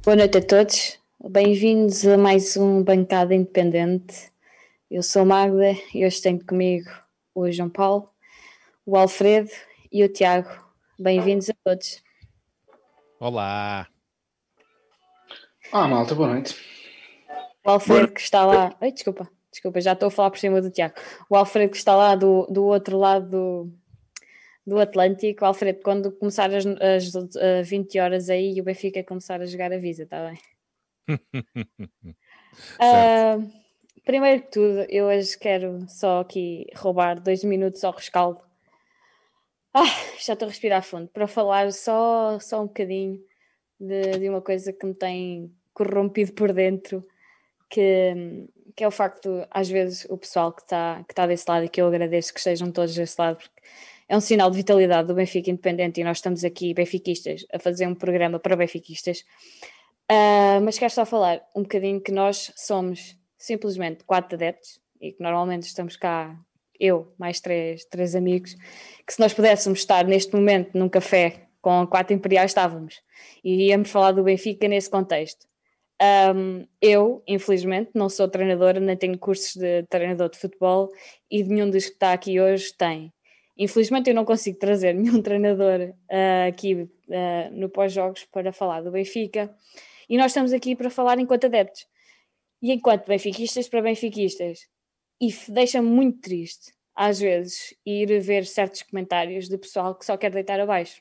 Boa noite a todos, bem-vindos a mais um Bancada Independente. Eu sou a Magda e hoje tenho comigo o João Paulo, o Alfredo e o Tiago. Bem-vindos a todos. Olá. Malta, boa noite. O Alfredo que está lá... Ai, desculpa, já estou a falar por cima do Tiago. O Alfredo que está lá do outro lado do Atlântico. Alfredo, quando começar as 20 horas aí, o Benfica começar a jogar, avisa, está bem? Primeiro que tudo, eu hoje quero só aqui roubar 2 minutos ao rescaldo. Já estou a respirar fundo para falar só um bocadinho de uma coisa que me tem corrompido por dentro, que é o facto, às vezes, o pessoal que está desse lado, e que eu agradeço que estejam todos desse lado, porque é um sinal de vitalidade do Benfica Independente, e nós estamos aqui, benfiquistas, a fazer um programa para benfiquistas. Mas quero só falar um bocadinho que nós somos simplesmente 4 adeptos, e que normalmente estamos cá, eu, mais três amigos, que se nós pudéssemos estar neste momento num café com 4 imperiais, estávamos. E íamos falar do Benfica nesse contexto. Eu, infelizmente, não sou treinadora, nem tenho cursos de treinador de futebol, e nenhum dos que está aqui hoje tem. Infelizmente eu não consigo trazer nenhum treinador aqui no pós-jogos para falar do Benfica, e nós estamos aqui para falar enquanto adeptos e enquanto benfiquistas para benfiquistas. E deixa-me muito triste, às vezes, ir ver certos comentários de pessoal que só quer deitar abaixo.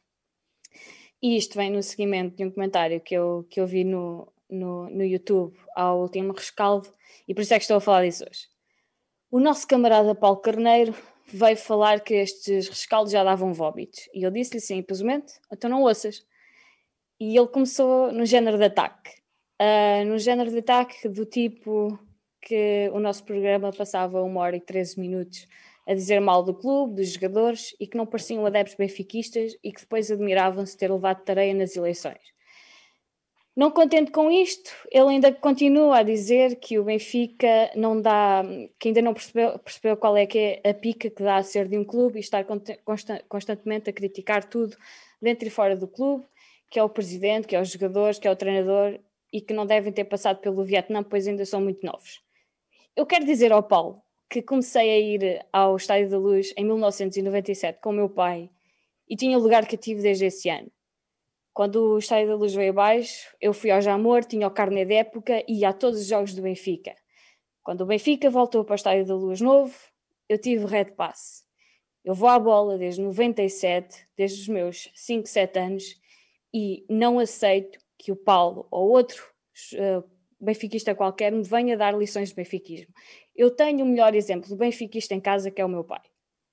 E isto vem no seguimento de um comentário que eu vi no YouTube ao último rescaldo, e por isso é que estou a falar disso hoje. O nosso camarada Paulo Carneiro veio falar que estes rescaldos já davam vómitos. E eu disse-lhe simplesmente, então não ouças. E ele começou no género de ataque. No género de ataque do tipo que o nosso programa passava 1 hora e 13 minutos a dizer mal do clube, dos jogadores, e que não pareciam adeptos benfiquistas e que depois admiravam-se ter levado tareia nas eleições. Não contente com isto, ele ainda continua a dizer que o Benfica não dá, que ainda não percebeu qual é que é a pica que dá a ser de um clube e estar constantemente a criticar tudo dentro e fora do clube, que é o presidente, que é os jogadores, que é o treinador, e que não devem ter passado pelo Vietnã, pois ainda são muito novos. Eu quero dizer ao Paulo que comecei a ir ao Estádio da Luz em 1997 com o meu pai e tinha lugar cativo desde esse ano. Quando o Estádio da Luz veio abaixo, eu fui ao Jamor, tinha o carnê de época e ia a todos os jogos do Benfica. Quando o Benfica voltou para o Estádio da Luz novo, eu tive Red Pass. Eu vou à bola desde 97, desde os meus 5, 7 anos, e não aceito que o Paulo ou outro benfiquista qualquer me venha dar lições de benfiquismo. Eu tenho o melhor exemplo de benfiquista em casa, que é o meu pai.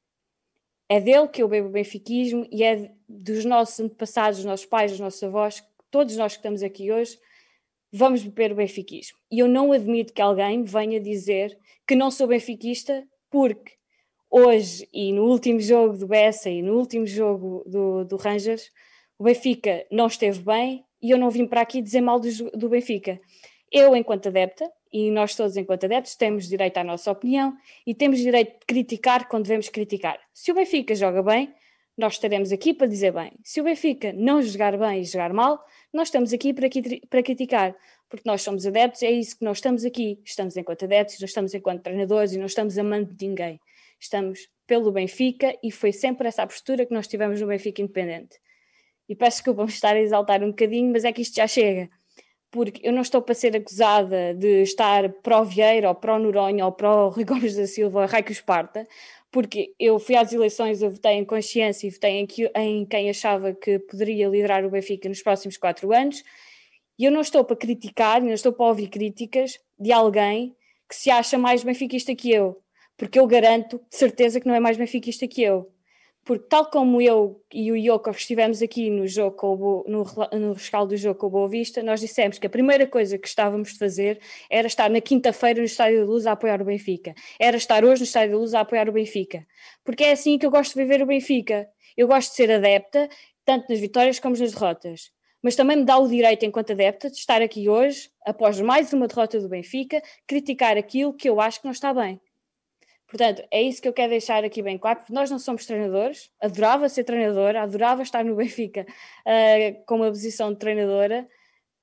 É dele que eu bebo o benfiquismo e é dos nossos antepassados, dos nossos pais, dos nossos avós, todos nós que estamos aqui hoje, vamos beber o benfiquismo. E eu não admito que alguém me venha dizer que não sou benfiquista, porque hoje e no último jogo do Bessa e no último jogo do Rangers, o Benfica não esteve bem e eu não vim para aqui dizer mal do Benfica. Eu, enquanto adepta, e nós todos enquanto adeptos, temos direito à nossa opinião e temos direito de criticar quando devemos criticar. Se o Benfica joga bem, nós estaremos aqui para dizer bem. Se o Benfica não jogar bem e jogar mal, nós estamos aqui para criticar, porque nós somos adeptos, é isso que nós estamos aqui. Estamos enquanto adeptos, nós estamos enquanto treinadores e não estamos amando de ninguém. Estamos pelo Benfica e foi sempre essa a postura que nós tivemos no Benfica Independente. E peço desculpa me estar a exaltar um bocadinho, mas é que isto já chega. Porque eu não estou para ser acusada de estar pró Vieira, ou pró Noronha, ou pró Rui Gomes da Silva, Raico Esparta, porque eu fui às eleições, eu votei em consciência e votei em quem achava que poderia liderar o Benfica nos próximos 4 anos, e eu não estou para criticar, não estou para ouvir críticas de alguém que se acha mais benfiquista que eu, porque eu garanto de certeza que não é mais benfiquista que eu. Porque tal como eu e o Ioco estivemos aqui no jogo no rescaldo do jogo com o Boa Vista, nós dissemos que a primeira coisa que estávamos de fazer era estar na quinta-feira no Estádio da Luz a apoiar o Benfica. Era estar hoje no Estádio da Luz a apoiar o Benfica. Porque é assim que eu gosto de viver o Benfica. Eu gosto de ser adepta, tanto nas vitórias como nas derrotas. Mas também me dá o direito, enquanto adepta, de estar aqui hoje, após mais uma derrota do Benfica, criticar aquilo que eu acho que não está bem. Portanto, é isso que eu quero deixar aqui bem claro, porque nós não somos treinadores, adorava ser treinadora, adorava estar no Benfica com uma posição de treinadora,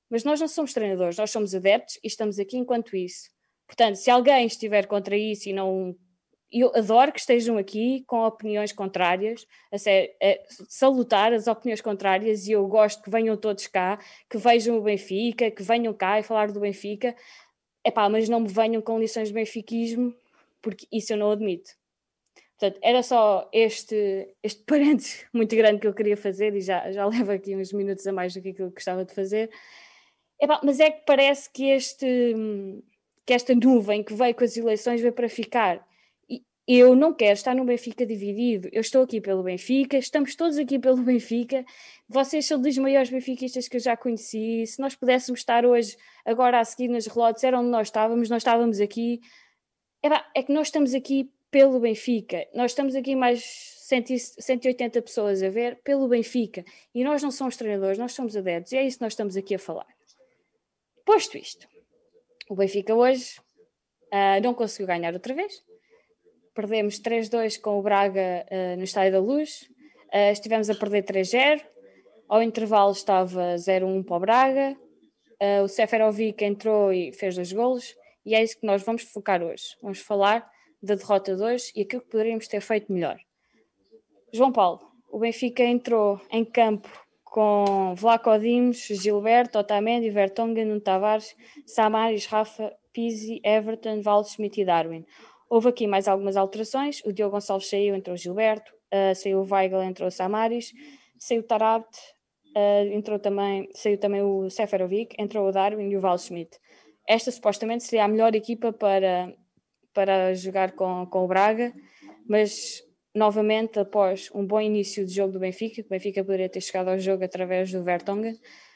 Mas nós não somos treinadores, nós somos adeptos e estamos aqui enquanto isso. Portanto, se alguém estiver contra isso e não... Eu adoro que estejam aqui com opiniões contrárias, salutar as opiniões contrárias, e eu gosto que venham todos cá, que vejam o Benfica, que venham cá e falar do Benfica. Mas não me venham com lições de benfiquismo, porque isso eu não admito. Portanto, era só este parênteses muito grande que eu queria fazer, e já levo aqui uns minutos a mais do que aquilo que gostava de fazer. Mas é que parece que esta nuvem que veio com as eleições veio para ficar. E eu não quero estar no Benfica dividido. Eu estou aqui pelo Benfica, estamos todos aqui pelo Benfica. Vocês são dos maiores benfiquistas que eu já conheci. Se nós pudéssemos estar hoje, agora a seguir nas relotes, era onde nós estávamos aqui. É que nós estamos aqui pelo Benfica. Nós estamos aqui mais 180 pessoas a ver pelo Benfica. E nós não somos treinadores, nós somos adeptos. E é isso que nós estamos aqui a falar. Posto isto, o Benfica hoje não conseguiu ganhar outra vez. Perdemos 3-2 com o Braga no Estádio da Luz. Estivemos a perder 3-0. Ao intervalo estava 0-1 para o Braga. O Seferovic entrou e fez 2 golos. E é isso que nós vamos focar hoje. Vamos falar da derrota de hoje e aquilo que poderíamos ter feito melhor. João Paulo, o Benfica entrou em campo com Vlaco Dimos, Gilberto, Otamendi, Vertonghen, Nuno Tavares, Samaris, Rafa, Pizzi, Everton, Waldschmidt e Darwin. Houve aqui mais algumas alterações. O Diogo Gonçalves saiu, entrou o Gilberto, saiu o Weigl, entrou o Samaris, saiu o Tarabt, saiu também o Seferovic, entrou o Darwin e o Waldschmidt. Esta supostamente seria a melhor equipa para jogar com o Braga, mas novamente, após um bom início de jogo do Benfica, que o Benfica poderia ter chegado ao jogo através do Vertonghen,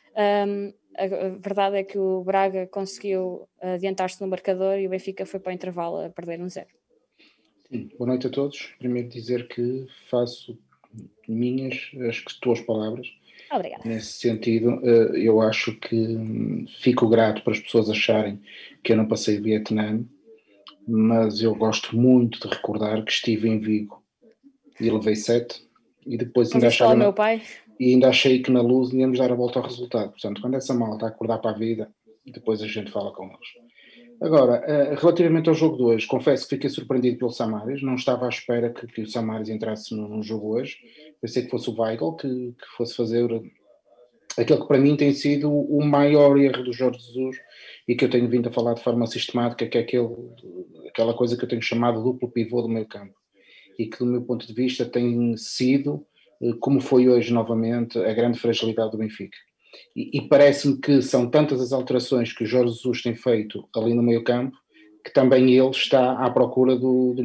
a verdade é que o Braga conseguiu adiantar-se no marcador e o Benfica foi para o intervalo a perder 1-0. Boa noite a todos. Primeiro dizer que faço minhas as tuas palavras. Obrigada. Nesse sentido, eu acho que fico grato para as pessoas acharem que eu não passei de Vietnã, mas eu gosto muito de recordar que estive em Vigo e levei 7 e depois ainda achei que na Luz íamos dar a volta ao resultado. Portanto, quando essa malta acordar para a vida, depois a gente fala com eles. Agora, relativamente ao jogo de hoje, confesso que fiquei surpreendido pelo Samaris, não estava à espera que o Samaris entrasse no jogo hoje. Pensei que fosse o Weigl que fosse fazer aquele que para mim tem sido o maior erro do Jorge Jesus e que eu tenho vindo a falar de forma sistemática, que é aquela coisa que eu tenho chamado duplo pivô do meio campo e que do meu ponto de vista tem sido, como foi hoje novamente, a grande fragilidade do Benfica. E parece-me que são tantas as alterações que o Jorge Jesus tem feito ali no meio campo que também ele está à procura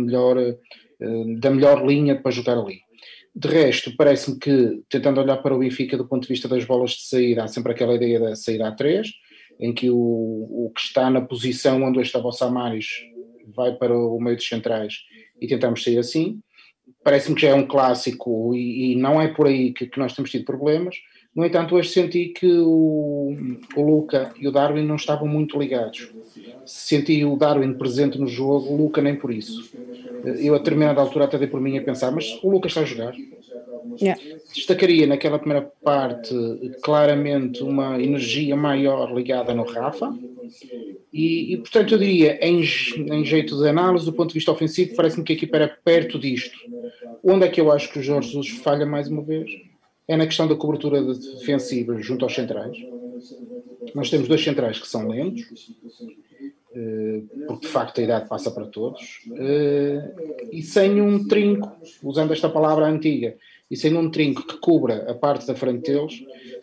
da melhor linha para jogar ali. De resto, parece-me que, tentando olhar para o Benfica do ponto de vista das bolas de saída, há sempre aquela ideia da saída a 3, em que o que está na posição onde estava o Samaris vai para o meio dos centrais e tentamos sair assim. Parece-me que já é um clássico e não é por aí que nós temos tido problemas. No entanto, hoje senti que o Luca e o Darwin não estavam muito ligados. Senti o Darwin presente no jogo, o Luca nem por isso. Eu a determinada altura até dei por mim a pensar, mas o Luca está a jogar? Yeah. Destacaria naquela primeira parte claramente uma energia maior ligada no Rafa e portanto eu diria, em jeito de análise do ponto de vista ofensivo, parece-me que a equipa era perto disto. Onde é que eu acho que o Jorge Jesus falha mais uma vez? É na questão da cobertura defensiva junto aos centrais. Nós temos 2 centrais que são lentos, porque de facto a idade passa para todos, e sem um trinco, usando esta palavra antiga, e sem um trinco que cubra a parte da frente deles,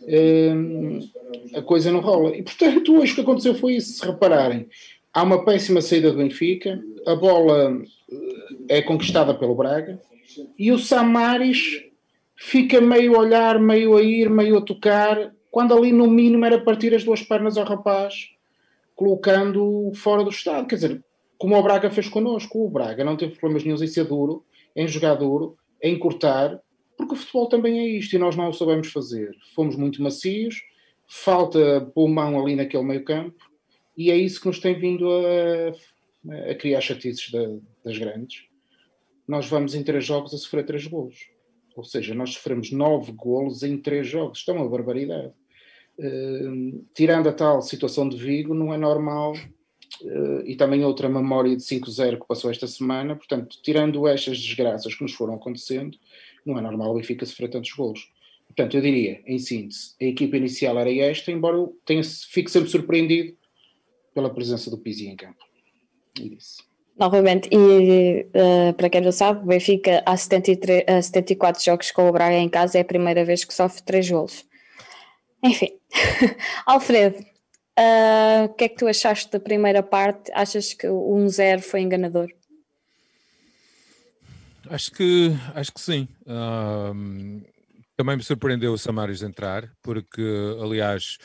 a coisa não rola. E portanto hoje o que aconteceu foi isso. Se repararem, há uma péssima saída do Benfica, a bola é conquistada pelo Braga e o Samaris fica meio a olhar, meio a ir, meio a tocar, quando ali no mínimo era partir as 2 pernas ao rapaz, colocando fora do estado. Quer dizer, como o Braga fez connosco, o Braga não teve problemas nenhum em ser duro, em jogar duro, em cortar, porque o futebol também é isto e nós não o sabemos fazer. Fomos muito macios, falta pulmão ali naquele meio campo e é isso que nos tem vindo a criar chatices das grandes. Nós vamos em 3 jogos a sofrer 3 golos. Ou seja, nós sofremos 9 golos em 3 jogos. Isto é uma barbaridade. Tirando a tal situação de Vigo, não é normal, e também outra memória de 5-0 que passou esta semana, portanto, tirando estas desgraças que nos foram acontecendo, não é normal o Benfica sofrer tantos golos. Portanto, eu diria, em síntese, a equipa inicial era esta, embora eu fique sempre surpreendido pela presença do Pizzi em campo. E disse. Novamente, e para quem não sabe, o Benfica há 74 jogos com o Braga em casa, é a primeira vez que sofre 3 golos. Enfim, Alfredo, o que é que tu achaste da primeira parte? Achas que o 1-0 foi enganador? Acho que sim. Também me surpreendeu o Samaris entrar, porque, aliás,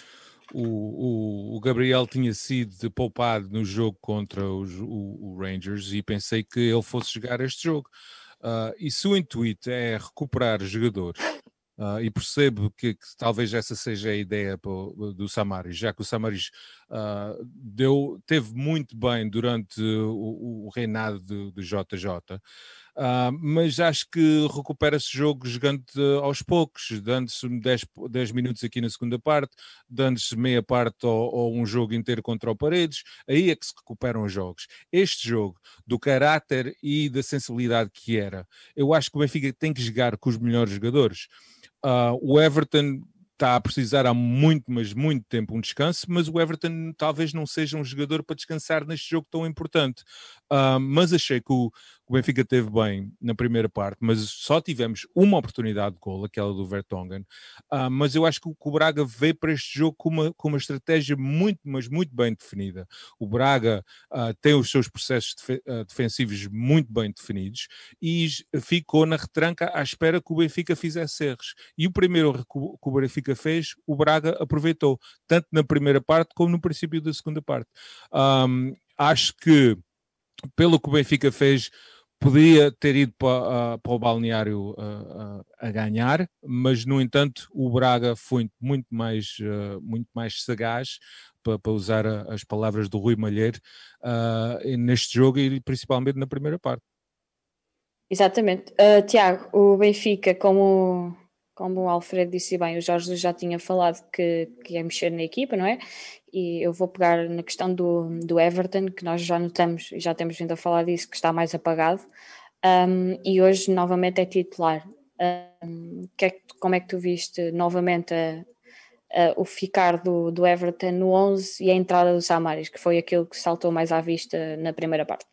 o Gabriel tinha sido poupado no jogo contra o Rangers e pensei que ele fosse jogar este jogo. E se o intuito é recuperar jogadores, e percebo que talvez essa seja a ideia do Samaris, já que o Samaris teve muito bem durante o reinado do JJ. Mas acho que recupera-se jogo jogando aos poucos, dando-se 10 minutos aqui na segunda parte, dando-se meia parte ou um jogo inteiro contra o Paredes, aí é que se recuperam os jogos. Este jogo, do caráter e da sensibilidade que era, eu acho que o Benfica tem que jogar com os melhores jogadores. O Everton está a precisar há muito, mas muito tempo um descanso, mas o Everton talvez não seja um jogador para descansar neste jogo tão importante. Mas achei que o Benfica teve bem na primeira parte, mas só tivemos uma oportunidade de gol, aquela do Vertonghen. Mas eu acho que o Braga veio para este jogo com uma estratégia muito, mas muito bem definida. O Braga tem os seus processos defensivos muito bem definidos e ficou na retranca à espera que o Benfica fizesse erros. E o primeiro erro que o Benfica fez, o Braga aproveitou, tanto na primeira parte como no princípio da segunda parte. Acho que, pelo que o Benfica fez, podia ter ido para o balneário a ganhar, mas, no entanto, o Braga foi muito mais sagaz, para usar as palavras do Rui Malheiro, neste jogo e principalmente na primeira parte. Exatamente. Tiago, o Benfica, como o Alfredo disse bem, o Jorge já tinha falado que ia mexer na equipa, não é? E eu vou pegar na questão do Everton, que nós já notamos e já temos vindo a falar disso, que está mais apagado, e hoje novamente é titular. Como é que tu viste novamente o ficar do Everton no 11 e a entrada do Samaris, que foi aquilo que saltou mais à vista na primeira parte?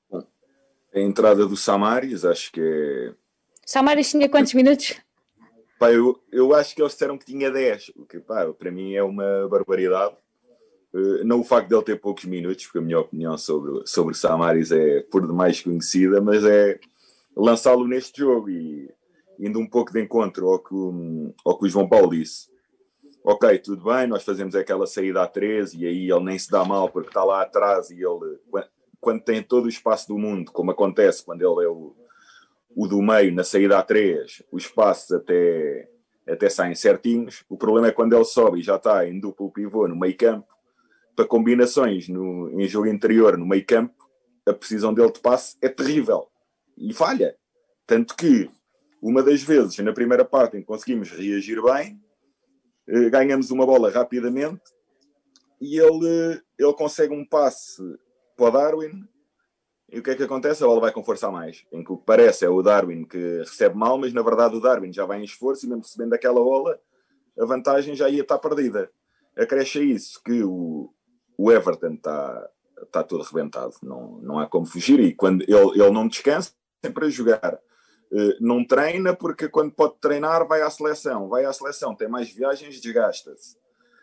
A entrada do Samaris, acho que é... Samaris tinha quantos minutos? Pá, eu acho que eles disseram que tinha 10, o que, pá, para mim é uma barbaridade. Não o facto de ele ter poucos minutos, porque a minha opinião sobre Samaris é por demais conhecida, mas é lançá-lo neste jogo e indo um pouco de encontro ao que o João Paulo disse. Ok, tudo bem, nós fazemos aquela saída a 13 e aí ele nem se dá mal porque está lá atrás e ele, quando tem todo o espaço do mundo, como acontece quando ele é o do meio na saída a 3, os espaços até saem certinhos. O problema é quando ele sobe e já está em duplo pivô no meio campo, para combinações em jogo interior no meio campo, a precisão dele de passe é terrível e falha. Tanto que, uma das vezes, na primeira parte em que conseguimos reagir bem, ganhamos uma bola rapidamente e ele consegue um passe para o Darwin. E o que é que acontece? A bola vai com força a mais. Em que o que parece é o Darwin que recebe mal, mas na verdade o Darwin já vai em esforço e mesmo recebendo aquela bola, a vantagem já ia estar perdida. Acresce a isso que o Everton está todo arrebentado. Não há como fugir. E quando ele não descansa, sempre a jogar. Não treina porque quando pode treinar vai à seleção. Vai à seleção, tem mais viagens, desgasta-se.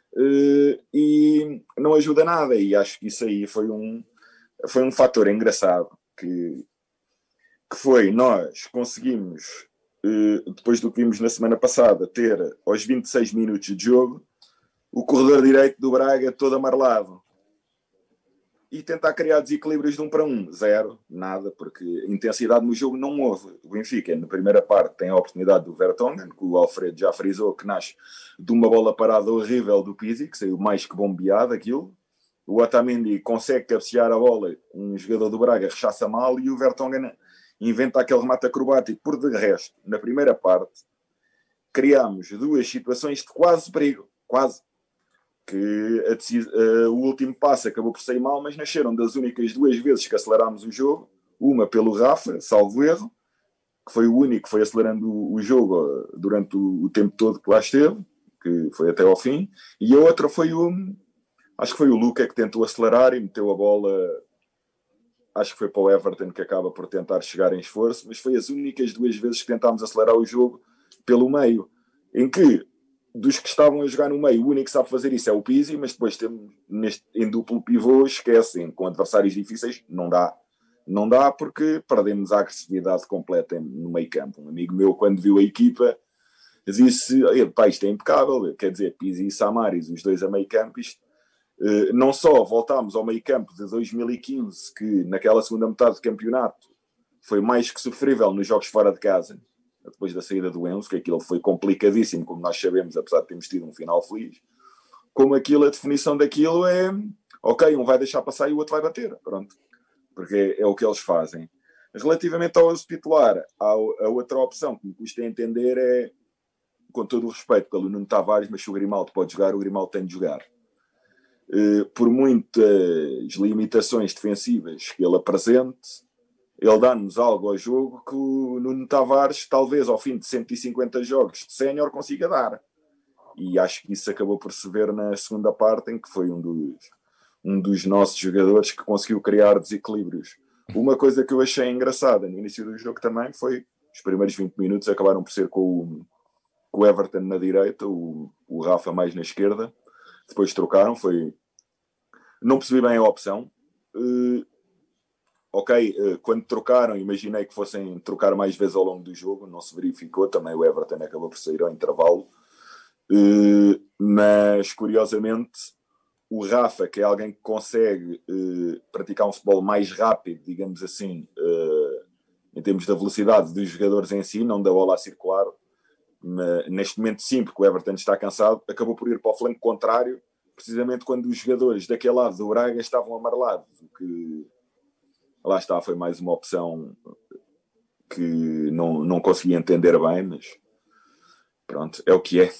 E não ajuda nada. E acho que isso aí foi um fator engraçado que foi, nós conseguimos, depois do que vimos na semana passada, ter aos 26 minutos de jogo o corredor direito do Braga todo amarelado e tentar criar desequilíbrios de 1 para 1, 0, nada, porque intensidade no jogo não houve. O Benfica, na primeira parte, tem a oportunidade do Vertonghen, que o Alfredo já frisou, que nasce de uma bola parada horrível do Pizzi, que saiu mais que bombeado aquilo. O Otamendi consegue cabecear a bola, um jogador do Braga rechaça mal e o Vertonghen inventa aquele remate acrobático. Por de resto, na primeira parte, criámos 2 situações de quase perigo, quase. que o último passo acabou por sair mal, mas nasceram das únicas 2 vezes que acelerámos o jogo, uma pelo Rafa, salvo erro, que foi o único que foi acelerando o jogo durante o tempo todo que lá esteve, que foi até ao fim, e a outra foi acho que foi o Luca que tentou acelerar e meteu a bola, acho que foi para o Everton, que acaba por tentar chegar em esforço, mas foi as únicas 2 vezes que tentámos acelerar o jogo pelo meio, em que dos que estavam a jogar no meio, o único que sabe fazer isso é o Pizzi, mas depois temos em duplo pivô, esquecem, com adversários difíceis, não dá porque perdemos a agressividade completa no meio campo. Um amigo meu, quando viu a equipa, disse, pá, isto é impecável, quer dizer, Pizzi e Samaris, os dois a meio campo, não só voltámos ao meio campo de 2015, que naquela segunda metade do campeonato foi mais que sofrível nos jogos fora de casa, depois da saída do Enzo, que aquilo foi complicadíssimo, como nós sabemos, apesar de termos tido um final feliz, como aquilo, a definição daquilo é, ok, um vai deixar passar e o outro vai bater, pronto, porque é o que eles fazem. Mas relativamente ao uso titular, a outra opção que me custa entender é, com todo o respeito pelo Nuno Tavares, mas se o Grimaldo pode jogar, o Grimaldo tem de jogar. Por muitas limitações defensivas que ele apresente, ele dá-nos algo ao jogo que o Nuno Tavares, talvez ao fim de 150 jogos de sénior, consiga dar. E acho que isso acabou por se ver na segunda parte, em que foi um dos nossos jogadores que conseguiu criar desequilíbrios. Uma coisa que eu achei engraçada no início do jogo também foi, os primeiros 20 minutos acabaram por ser com o Everton na direita, o Rafa mais na esquerda. Depois trocaram, não percebi bem a opção. Quando trocaram, imaginei que fossem trocar mais vezes ao longo do jogo, não se verificou, também o Everton acabou por sair ao intervalo, mas curiosamente o Rafa, que é alguém que consegue praticar um futebol mais rápido, digamos assim, em termos da velocidade dos jogadores em si, não da bola a circular, neste momento sim, porque o Everton está cansado, acabou por ir para o flanco contrário, precisamente quando os jogadores daquele lado do Braga estavam amarelados, o que lá está, foi mais uma opção que não consegui entender bem, mas pronto, é o que é.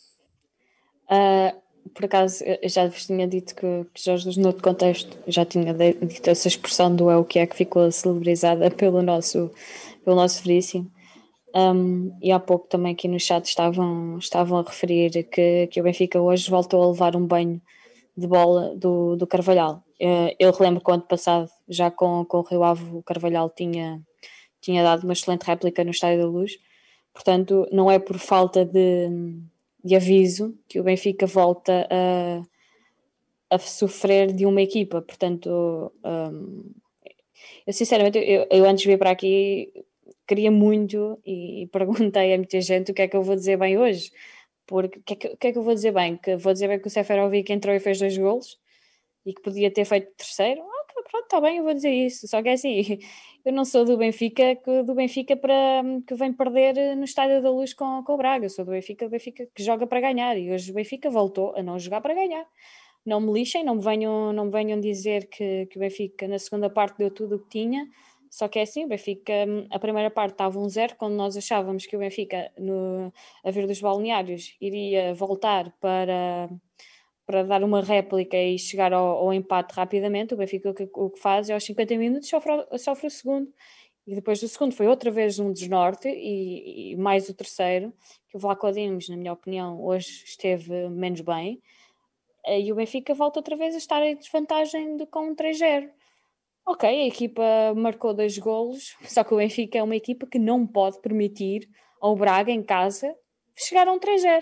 Por acaso, eu já vos tinha dito que Jorge Jesus, noutro contexto, já tinha dito essa expressão do é o que é, que ficou celebrizada pelo nosso Veríssimo. E há pouco também aqui no chat estavam a referir que o Benfica hoje voltou a levar um banho de bola do Carvalhal. Eu relembro que o ano passado, já com o Rio Ave, o Carvalhal tinha dado uma excelente réplica no Estádio da Luz. Portanto, não é por falta de aviso que o Benfica volta a sofrer de uma equipa. Portanto, eu sinceramente, eu antes de vir para aqui queria muito e perguntei a muita gente o que é que eu vou dizer bem hoje. Porque o que é que eu vou dizer bem? Que vou dizer bem que o Seferovic entrou e fez 2 golos e que podia ter feito 3º? Pronto, está bem, eu vou dizer isso. Só que é assim, eu não sou do Benfica que vem perder no Estádio da Luz com o Braga. Eu sou do Benfica que joga para ganhar, e hoje o Benfica voltou a não jogar para ganhar. Não me lixem, não me venham dizer que o Benfica na segunda parte deu tudo o que tinha. Só que é assim, o Benfica, a primeira parte estava 1-0, quando nós achávamos que o Benfica, a vir dos balneários, iria voltar para dar uma réplica e chegar ao empate rapidamente. O Benfica o que faz é aos 50 minutos sofre o segundo, e depois do segundo foi outra vez um desnorte e mais o terceiro, que o Vlaco Dimos, na minha opinião, hoje esteve menos bem, e o Benfica volta outra vez a estar em desvantagem com um 3-0. Ok, a equipa marcou 2 golos, só que o Benfica é uma equipa que não pode permitir ao Braga em casa chegar a um 3-0.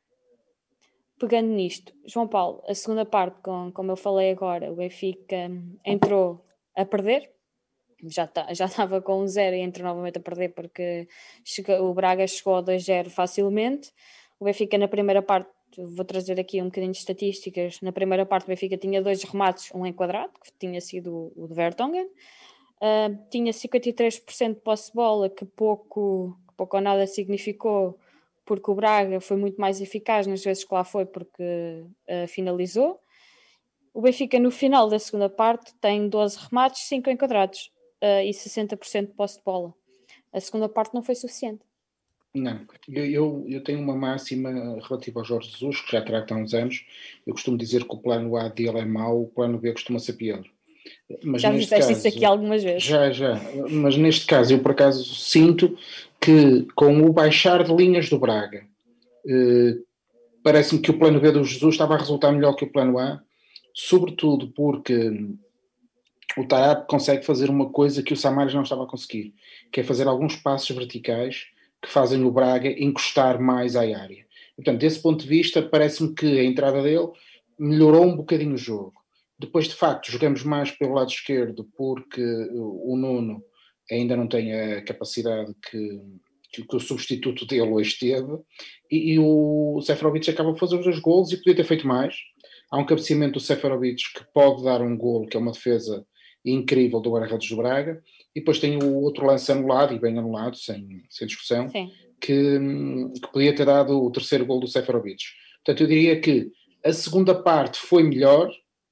Pegando nisto, João Paulo, a segunda parte, como eu falei agora, o Benfica entrou a perder, já estava com 1-0 e entrou novamente a perder porque o Braga chegou a 2-0 facilmente. O Benfica na primeira parte, vou trazer aqui um bocadinho de estatísticas, na primeira parte o Benfica tinha 2 remates, um enquadrado, que tinha sido o de Vertonghen, tinha 53% de posse de bola, que pouco ou nada significou, porque o Braga foi muito mais eficaz nas vezes que lá foi, porque finalizou. O Benfica no final da segunda parte tem 12 remates, 5 enquadrados, e 60% de posse de bola. A segunda parte não foi suficiente. Não, eu tenho uma máxima relativa ao Jorge Jesus, que já trago há uns anos. Eu costumo dizer que o plano A dele é mau, o plano B costuma ser pior. Mas Já neste disseste caso, isso aqui algumas vezes. já, mas neste caso eu por acaso sinto que com o baixar de linhas do Braga, parece-me que o plano B do Jesus estava a resultar melhor que o plano A, sobretudo porque o Tarap consegue fazer uma coisa que o Samaris não estava a conseguir, que é fazer alguns passos verticais que fazem o Braga encostar mais à área. Portanto, desse ponto de vista, parece-me que a entrada dele melhorou um bocadinho o jogo. Depois, de facto, jogamos mais pelo lado esquerdo porque o Nuno ainda não tem a capacidade que o substituto dele hoje teve, e o Seferovic acaba de fazer os 2 golos e podia ter feito mais. Há um cabeceamento do Seferovic que pode dar um golo, que é uma defesa incrível do guarda-redes do Braga, e depois tem o outro lance anulado, e bem anulado, sem discussão, que podia ter dado o terceiro gol do Seferovic. Portanto, eu diria que a segunda parte foi melhor,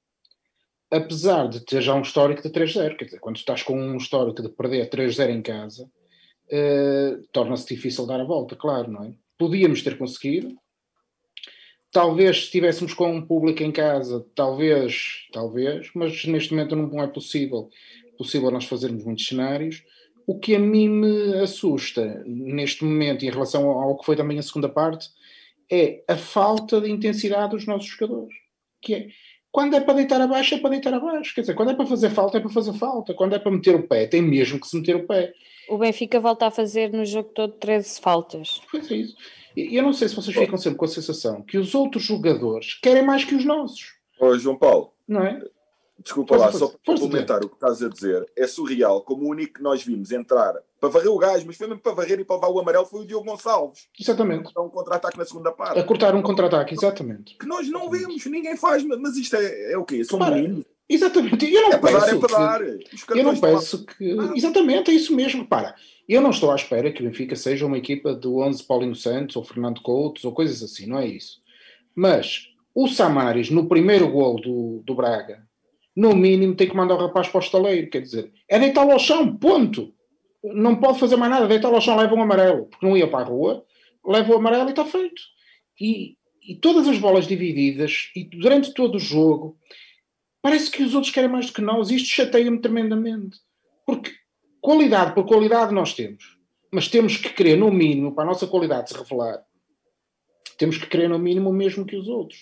apesar de ter já um histórico de 3-0. Quer dizer, quando estás com um histórico de perder 3-0 em casa, torna-se difícil dar a volta, claro, não é? Podíamos ter conseguido. Talvez se estivéssemos com um público em casa, talvez, mas neste momento não é possível nós fazermos muitos cenários. O que a mim me assusta neste momento, em relação ao que foi também a segunda parte, é a falta de intensidade dos nossos jogadores. Que é, quando é para deitar abaixo, é para deitar abaixo. Quer dizer, quando é para fazer falta, é para fazer falta. Quando é para meter o pé, tem mesmo que se meter o pé. O Benfica volta a fazer no jogo todo 13 faltas. Pois é isso. E eu não sei se vocês ficam sempre com a sensação que os outros jogadores querem mais que os nossos. Ô, João Paulo, não é? Desculpa lá, só para complementar o que estás a dizer, é surreal como o único que nós vimos entrar para varrer o gajo, mas foi mesmo para varrer e para levar o amarelo, foi o Diogo Gonçalves. Exatamente. A um contra-ataque na segunda parte. A cortar um contra-ataque, exatamente. Que nós não vemos, ninguém faz, mas isto é o quê? São meninos. Exatamente. Eu não peço para dar. Eu não peço que... Exatamente, é isso mesmo. Para. Eu não estou à espera que o Benfica seja uma equipa do 11 Paulinho Santos ou Fernando Couto ou coisas assim, não é isso. Mas o Samaris, no primeiro gol do Braga, no mínimo tem que mandar o rapaz para o estaleiro, quer dizer, é deitá-lo ao chão, ponto. Não pode fazer mais nada, deitá-lo ao chão, leva um amarelo, porque não ia para a rua, leva o amarelo e está feito. E todas as bolas divididas, e durante todo o jogo, parece que os outros querem mais do que nós, e isto chateia-me tremendamente. Porque qualidade por qualidade nós temos, mas temos que querer, no mínimo, para a nossa qualidade se revelar, temos que querer no mínimo o mesmo que os outros.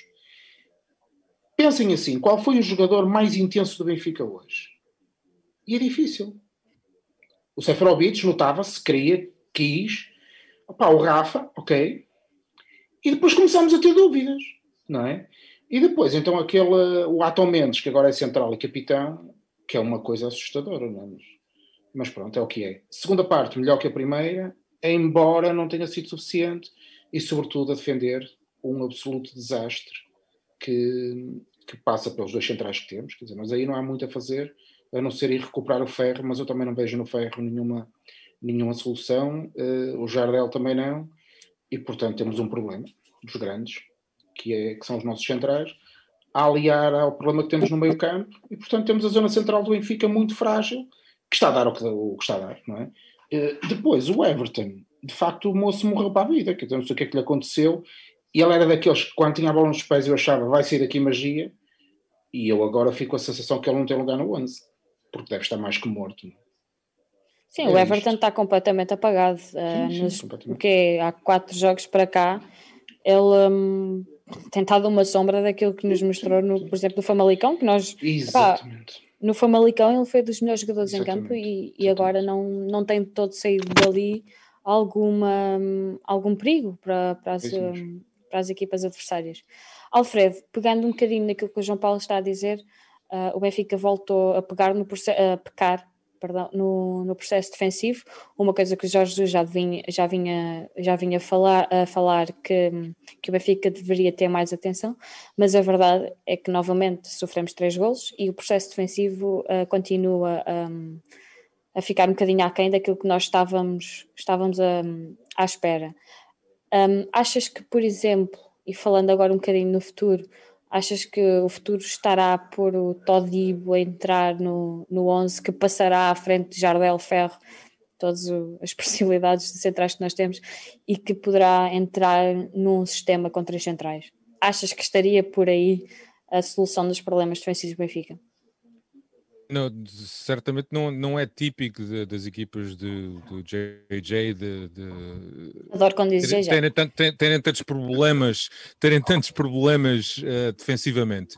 Pensem assim, qual foi o jogador mais intenso do Benfica hoje? E é difícil. O Seferovic notava-se, quis. Opa, o Rafa, ok. E depois começámos a ter dúvidas, não é? E depois, então, o Atom Mendes, que agora é central e capitão, que é uma coisa assustadora, não é? Mas pronto, é o que é. Segunda parte, melhor que a primeira, embora não tenha sido suficiente, e sobretudo a defender um absoluto desastre que passa pelos 2 centrais que temos, quer dizer, mas aí não há muito a fazer, a não ser ir recuperar o Ferro, mas eu também não vejo no Ferro nenhuma solução, o Jardel também não, e portanto temos um problema dos grandes, que são os nossos centrais, a aliar ao problema que temos no meio campo, e portanto temos a zona central do Benfica muito frágil, que está a dar o que está a dar, não é? Depois, o Everton, de facto o moço morreu para a vida, que não sei o que é que lhe aconteceu, e ele era daqueles que quando tinha a bola nos pés eu achava vai sair daqui magia, e eu agora fico com a sensação que ele não tem lugar no 11, porque deve estar mais que morto. Sim, o Everton está completamente apagado. Porque há 4 jogos para cá, ele tem estado uma sombra daquilo que nos mostrou, por exemplo, no Famalicão, que nós... Exatamente. No Famalicão ele foi dos melhores jogadores em campo e agora não tem todo saído dali algum perigo para as equipas adversárias. Alfredo, pegando um bocadinho naquilo que o João Paulo está a dizer, o Benfica voltou a pecar no processo defensivo, uma coisa que o Jorge Jesus já vinha a falar que o Benfica deveria ter mais atenção, mas a verdade é que novamente sofremos 3 golos e o processo defensivo continua a ficar um bocadinho aquém daquilo que nós estávamos à espera. Achas que, por exemplo, e falando agora um bocadinho no futuro, achas que o futuro estará por o Todibo a entrar no 11, que passará à frente de Jardel, Ferro, todas as possibilidades de centrais que nós temos e que poderá entrar num sistema com 3 centrais. Achas que estaria por aí a solução dos problemas defensivos do Benfica? Não, certamente não é típico das equipas do JJ Adoro quando dizes JJ. terem tantos problemas defensivamente.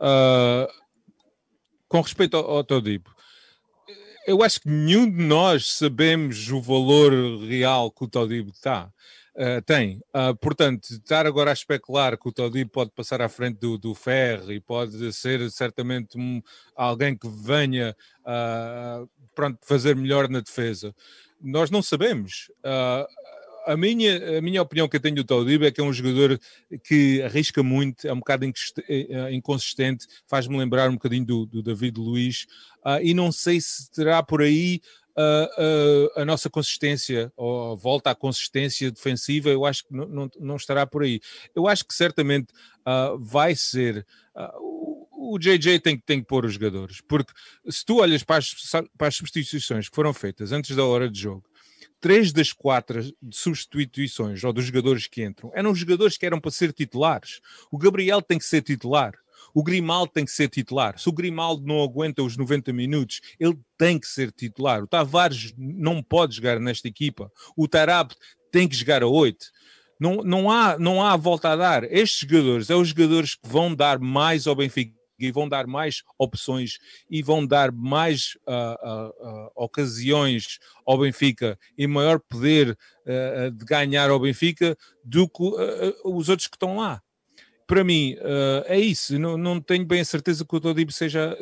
Com respeito ao Todibo, eu acho que nenhum de nós sabemos o valor real que o Todibo tem. Portanto, estar agora a especular que o Todibo pode passar à frente do Ferro e pode ser certamente alguém que venha fazer melhor na defesa, nós não sabemos. A minha opinião que eu tenho do Todibo é que é um jogador que arrisca muito, é um bocado inconsistente, faz-me lembrar um bocadinho do David Luiz, e não sei se terá por aí a nossa consistência, ou a volta à consistência defensiva. Eu acho que não estará por aí. Eu acho que certamente vai ser... o JJ tem que pôr os jogadores, porque se tu olhas para as substituições que foram feitas antes da hora de jogo, 3 das 4 substituições ou dos jogadores que entram eram jogadores que eram para ser titulares. O Gabriel tem que ser titular. O Grimaldo tem que ser titular. Se o Grimaldo não aguenta os 90 minutos, ele tem que ser titular. O Tavares não pode jogar nesta equipa. O Tarab tem que jogar a 8. Não há volta a dar. Estes jogadores são os jogadores que vão dar mais ao Benfica e vão dar mais opções e vão dar mais ocasiões ao Benfica e maior poder de ganhar ao Benfica do que os outros que estão lá. Para mim, é isso. Não tenho bem a certeza que o Todibo seja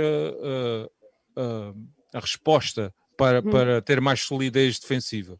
a resposta para ter mais solidez defensiva.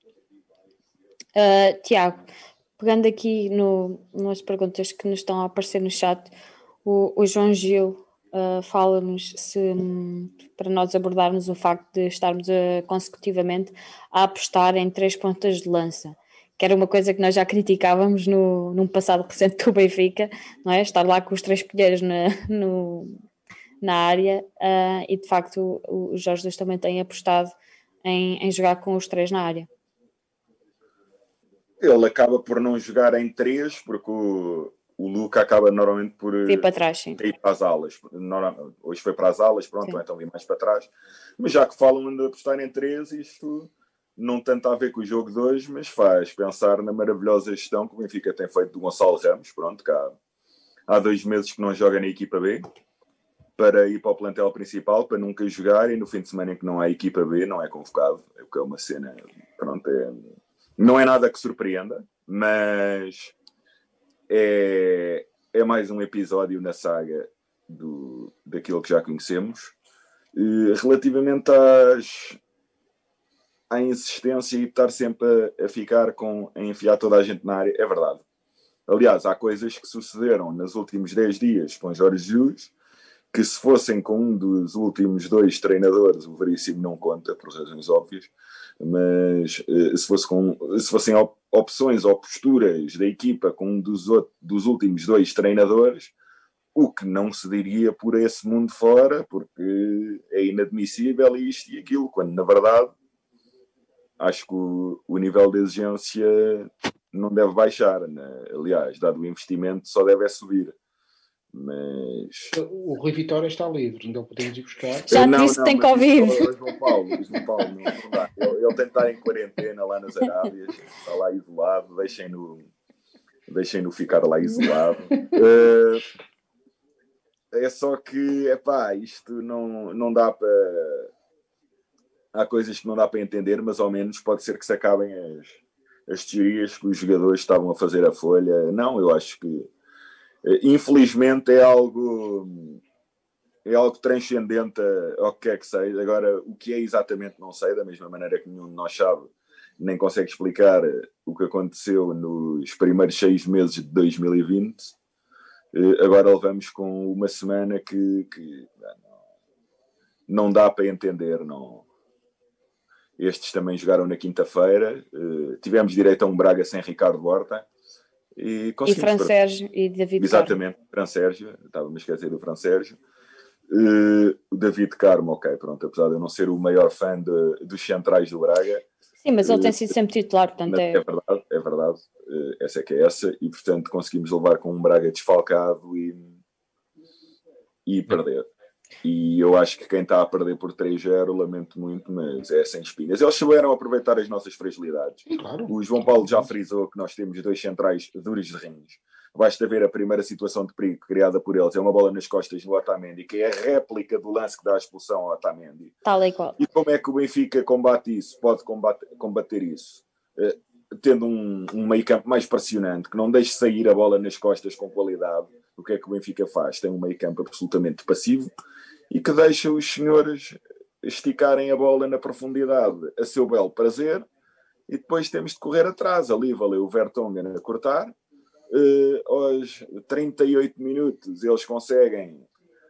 Tiago, pegando aqui nas perguntas que nos estão a aparecer no chat, o João Gil fala-nos para nós abordarmos o facto de estarmos consecutivamente a apostar em 3 pontas de lança, que era uma coisa que nós já criticávamos num passado recente do Benfica, não é? Estar lá com os 3 pilheiros na área, e de facto o Jorge Jesus também tem apostado em jogar com os 3 na área. Ele acaba por não jogar em 3 porque o Luca acaba normalmente por ir para trás, sim. Ir para as alas. Hoje foi para as alas, pronto, então ali mais para trás. Mas já que falam de apostar em 3, isto não tanto a ver com o jogo de hoje, mas faz pensar na maravilhosa gestão que o Benfica tem feito do Gonçalo Ramos, pronto, que há 2 meses que não joga na equipa B, para ir para o plantel principal, para nunca jogar, e no fim de semana em que não há equipa B, não é convocado, o que é uma cena, pronto, não é nada que surpreenda, mas é mais um episódio na saga daquilo que já conhecemos. Relativamente à insistência e estar sempre a ficar a enfiar toda a gente na área, é verdade. Aliás, há coisas que sucederam nos últimos 10 dias com Jorge Jesus, que se fossem com um dos últimos 2 treinadores, o Veríssimo não conta, por razões óbvias, mas se fossem opções ou posturas da equipa com um dos últimos 2 treinadores, o que não se diria por esse mundo fora, porque é inadmissível isto e aquilo, quando na verdade acho que o nível de exigência não deve baixar, né? Aliás, dado o investimento, só deve subir. Mas o Rui Vitória está livre, ainda o podemos ir buscar. Já disse que tem Covid. O João Paulo não dá. Ele tem que estar em quarentena lá nas Arábias, está lá isolado, deixem-no ficar lá isolado. É só que, isto não dá para... Há coisas que não dá para entender, mas ao menos pode ser que se acabem as teorias que os jogadores estavam a fazer a folha. Não, eu acho que infelizmente é algo transcendente ao que quer que seja. Agora, o que é exatamente não sei, da mesma maneira que nenhum de nós sabe, nem consegue explicar o que aconteceu nos primeiros 6 meses de 2020. Agora levamos com uma semana que não dá para entender. Não. Estes também jogaram na quinta-feira. Tivemos direito a um Braga sem Ricardo Horta. E Fran Sérgio e David Exatamente, Fran Sérgio, estava-me a esquecer do Fran Sérgio. O David Carmo, ok, pronto, apesar de eu não ser o maior fã dos centrais do Braga. Sim, mas ele tem sido sempre titular, portanto é verdade, essa é que é essa, e portanto conseguimos levar com um Braga desfalcado e perder. E eu acho que quem está a perder por 3-0, lamento muito, mas é sem espinhas. Eles souberam aproveitar as nossas fragilidades. Claro. O João Paulo já frisou que nós temos 2 centrais duros de rins. Basta ver a primeira situação de perigo criada por eles. É uma bola nas costas do Otamendi, que é a réplica do lance que dá a expulsão ao Otamendi. Tal e qual. E como é que o Benfica combate isso? Pode combater isso? Tendo um meio campo mais pressionante, que não deixe sair a bola nas costas com qualidade. O que é que o Benfica faz? Tem um meio campo absolutamente passivo e que deixa os senhores esticarem a bola na profundidade a seu belo prazer, e depois temos de correr atrás. Ali valeu o Vertonghen a cortar. Aos 38 minutos eles conseguem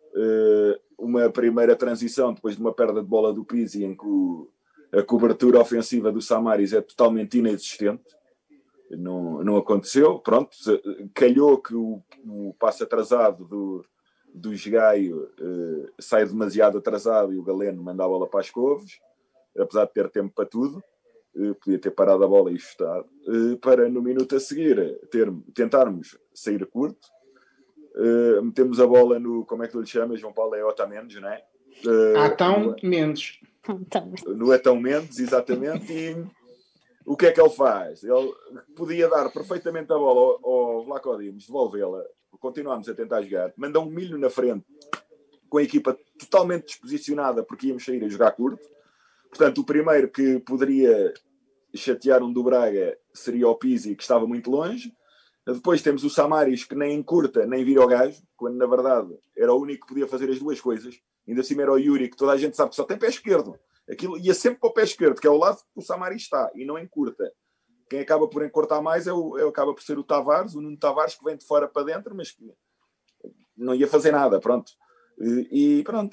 uma primeira transição depois de uma perda de bola do Pizzi, em que a cobertura ofensiva do Samaris é totalmente inexistente. Não aconteceu. Pronto, calhou que o passo atrasado do Gaio sai demasiado atrasado e o Galeno manda a bola para as couves, apesar de ter tempo para tudo. Podia ter parado a bola e chutado, para no minuto a seguir tentarmos sair curto. Metemos a bola no, como é que tu lhe chamas, João Paulo? É Otamendi, não é? Atão Mendes. No Atão Mendes, exatamente. E o que é que ele faz? Ele podia dar perfeitamente a bola ao Vlaco Dimos, devolvê-la, continuámos a tentar jogar, manda um milho na frente com a equipa totalmente desposicionada porque íamos sair a jogar curto. Portanto, o primeiro que poderia chatear um do Braga seria o Pizzi, que estava muito longe. Depois temos o Samaris, que nem encurta, nem vira ao gajo, quando na verdade era o único que podia fazer as duas coisas. Ainda assim era o Yuri, que toda a gente sabe que só tem pé esquerdo. Aquilo ia sempre para o pé esquerdo, que é o lado que o Samaris está, e não encurta. Quem acaba por encurtar mais acaba por ser o Tavares, o Nuno Tavares, que vem de fora para dentro, mas que não ia fazer nada, pronto. E pronto,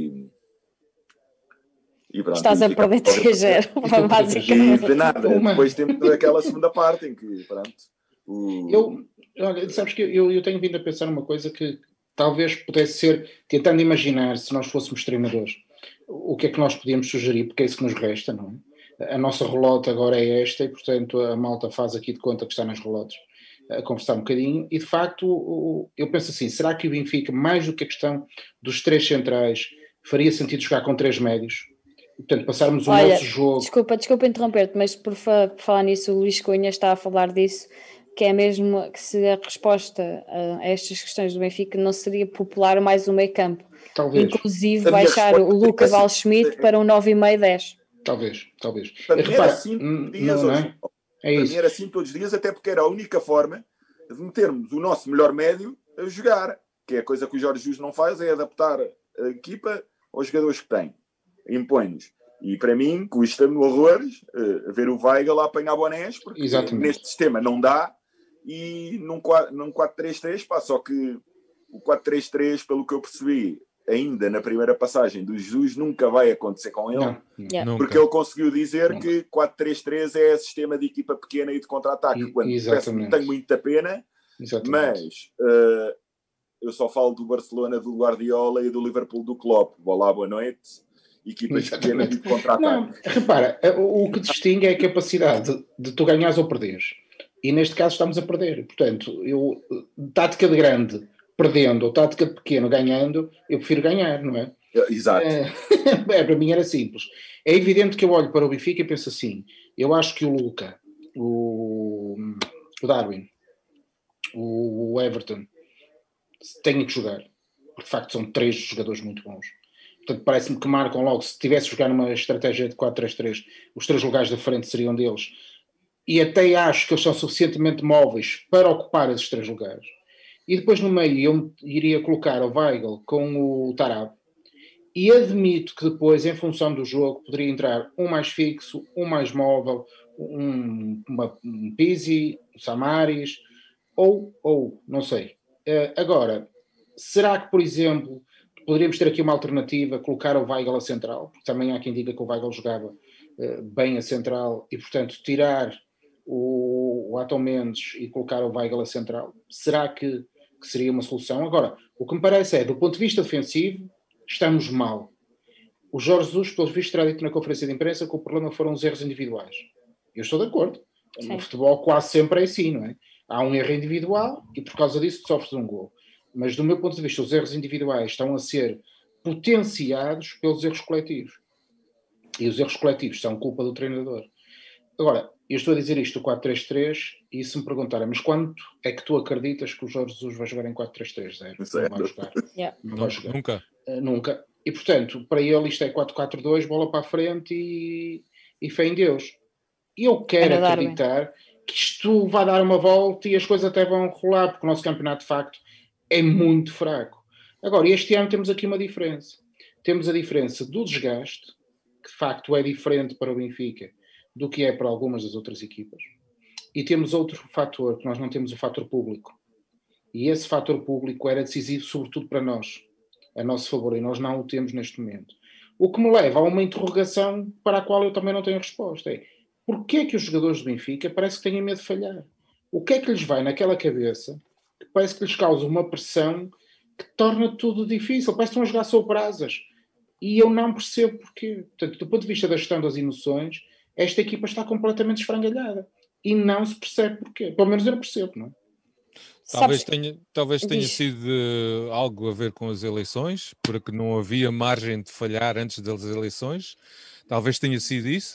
pronto, estás a perder 3-0, basicamente. E de nada, depois temos aquela segunda parte em que, pronto. Olha, sabes que eu tenho vindo a pensar numa coisa que talvez pudesse ser, tentando imaginar, se nós fôssemos treinadores, o que é que nós podíamos sugerir, porque é isso que nos resta, não é? A nossa relota agora é esta e, portanto, a malta faz aqui de conta que está nas relotes a conversar um bocadinho e, de facto, eu penso assim, será que o Benfica, mais do que a questão dos 3 centrais, faria sentido jogar com 3 médios? Portanto, passarmos o nosso jogo... Desculpa interromper-te, mas por falar nisso, o Luís Cunha está a falar disso, que é mesmo que se a resposta a estas questões do Benfica não seria popular mais o meio campo. Talvez. Inclusive baixar o Lucas Waldschmidt para um 9,5, 10. Talvez. Para mim era assim todos os dias, não é? Para mim era assim todos os dias, até porque era a única forma de metermos o nosso melhor médio a jogar, que é a coisa que o Jorge Jesus não faz, é adaptar a equipa aos jogadores que tem. Impõe-nos. E para mim, custa-me horrores ver o Weigl a apanhar bonés, porque neste sistema não dá, e num 4-3-3, só que o 4-3-3, pelo que eu percebi, ainda na primeira passagem do Jesus, nunca vai acontecer com ele, porque ele conseguiu dizer que 4-3-3 é sistema de equipa pequena e de contra-ataque, quando tenho muita pena, mas eu só falo do Barcelona, do Guardiola e do Liverpool do Klopp. Olá, boa noite. Equipas pequenas e de contra-ataque. Repara, o que distingue é a capacidade de tu ganhares ou perderes. E neste caso estamos a perder. Portanto, tática de grande perdendo ou tática de pequeno ganhando, eu prefiro ganhar, não é? Exato. Para mim era simples. É evidente que eu olho para o Benfica e penso assim, eu acho que o Luca, o Darwin, o Everton têm que jogar. Porque de facto são 3 jogadores muito bons. Portanto, parece-me que marcam logo, se tivesse jogar numa estratégia de 4-3-3, os 3 lugares da frente seriam deles. E até acho que eles são suficientemente móveis para ocupar esses 3 lugares. E depois no meio eu iria colocar o Weigl com o Tarab. E admito que depois, em função do jogo, poderia entrar um mais fixo, um mais móvel, um Pizzi, um Samaris, ou não sei. Agora, será que, por exemplo, poderíamos ter aqui uma alternativa, colocar o Weigl a central? Porque também há quem diga que o Weigl jogava bem a central e, portanto, tirar o Atão Mendes e colocar o Weigl a central. Será que seria uma solução? Agora, o que me parece é, do ponto de vista defensivo, estamos mal. O Jorge Jesus, pelo visto, terá dito na conferência de imprensa que o problema foram os erros individuais. Eu estou de acordo. Sim. No futebol quase sempre é assim, não é? Há um erro individual e por causa disso sofres um gol. Mas do meu ponto de vista, os erros individuais estão a ser potenciados pelos erros coletivos. E os erros coletivos são culpa do treinador. Agora, eu estou a dizer isto do 4-3-3 e se me perguntarem, mas quanto é que tu acreditas que o Jorge Jesus vai jogar em 4-3-3? Zero. Não vai jogar. Não vai jogar. Nunca. Nunca. E, portanto, para ele isto é 4-4-2, bola para a frente e fé em Deus. E eu quero acreditar que isto vai dar uma volta e as coisas até vão rolar, porque o nosso campeonato, de facto, é muito fraco. Agora, este ano temos aqui uma diferença. Temos a diferença do desgaste, que de facto é diferente para o Benfica do que é para algumas das outras equipas. E temos outro fator, que nós não temos o fator público. E esse fator público era decisivo, sobretudo para nós, a nosso favor, e nós não o temos neste momento. O que me leva a uma interrogação para a qual eu também não tenho resposta. É, porquê é que os jogadores do Benfica parece que têm medo de falhar? O que é que lhes vai naquela cabeça que parece que lhes causa uma pressão que torna tudo difícil? Parece que estão a jogar sob brasas. E eu não percebo porquê. Portanto, do ponto de vista da gestão das emoções, esta equipa está completamente esfrangalhada. E não se percebe porquê. Pelo menos eu não percebo, não é? Talvez tenha sido algo a ver com as eleições, porque não havia margem de falhar antes das eleições. Talvez tenha sido isso.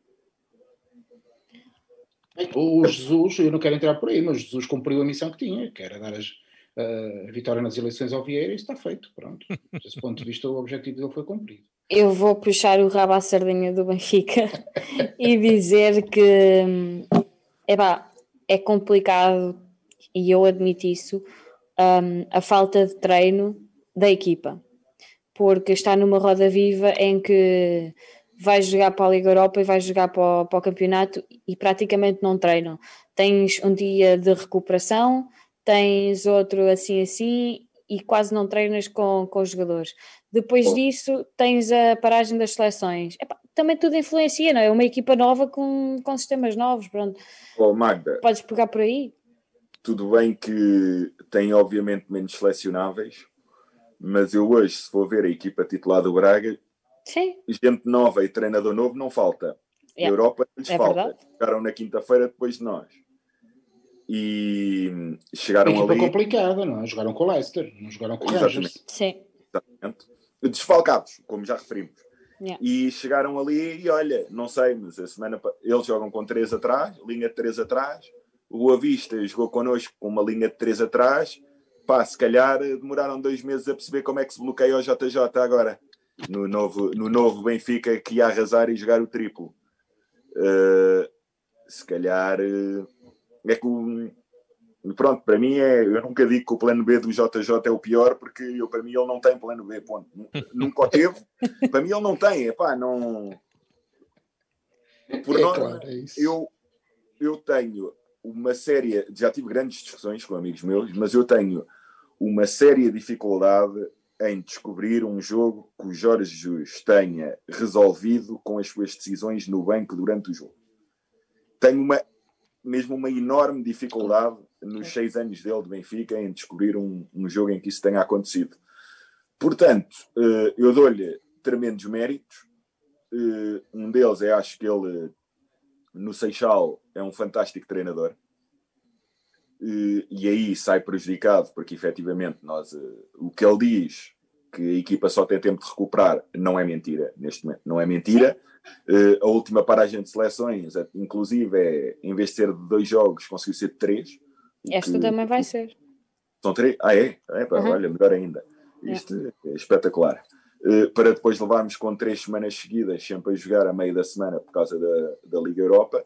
O Jesus, eu não quero entrar por aí, mas Jesus cumpriu a missão que tinha, que era dar a vitória nas eleições ao Vieira, e isso está feito, pronto. Desse ponto de vista, o objetivo dele foi cumprido. Eu vou puxar o rabo à sardinha do Benfica e dizer que é complicado, e eu admito isso, a falta de treino da equipa, porque está numa roda viva em que vai jogar para a Liga Europa e vai jogar para o campeonato e praticamente não treinam. Tens um dia de recuperação, tens outro assim e quase não treinas com os jogadores. Depois disso tens a paragem das seleções. Também tudo influencia, não é? Uma equipa nova com sistemas novos, pronto. Magda, podes pegar por aí? Tudo bem que tem obviamente menos selecionáveis, mas eu hoje, se for ver a equipa titular do Braga, sim, gente nova e treinador novo não falta. A Europa lhes falta. Verdade. Chegaram na quinta-feira depois de nós. E chegaram equipa ali... complicada, não é? Jogaram com o Leicester, não jogaram com o Rangers. Sim. Exatamente. Desfalcados, como já referimos. E chegaram ali e olha, não sei, mas a semana eles jogam com 3 atrás, linha de 3 atrás. O Boa Vista jogou connosco com uma linha de 3 atrás. Se calhar demoraram 2 meses a perceber como é que se bloqueia o JJ agora. No novo Benfica que ia arrasar e jogar o triplo. Se calhar é que pronto, para mim eu nunca digo que o plano B do JJ é o pior, porque para mim ele não tem plano B, ponto. Nunca o teve. Para mim ele não tem, não. Por norma, claro, eu tenho uma série, já tive grandes discussões com amigos meus, mas eu tenho uma séria dificuldade em descobrir um jogo que o Jorge Jesus tenha resolvido com as suas decisões no banco durante o jogo. Tenho mesmo uma enorme dificuldade nos 6 anos dele de Benfica em descobrir um jogo em que isso tenha acontecido. Portanto, eu dou-lhe tremendos méritos. Um deles acho que ele, no Seixal, é um fantástico treinador. E aí sai prejudicado, porque efetivamente o que ele diz, que a equipa só tem tempo de recuperar, não é mentira neste momento. Não é mentira. A última paragem de seleções, inclusive, em vez de ser de 2 jogos, conseguiu ser de 3. Esta também vai ser. São 3? Olha, melhor ainda. Isto é espetacular. Para depois levarmos com 3 semanas seguidas, sempre a jogar a meio da semana por causa da Liga Europa.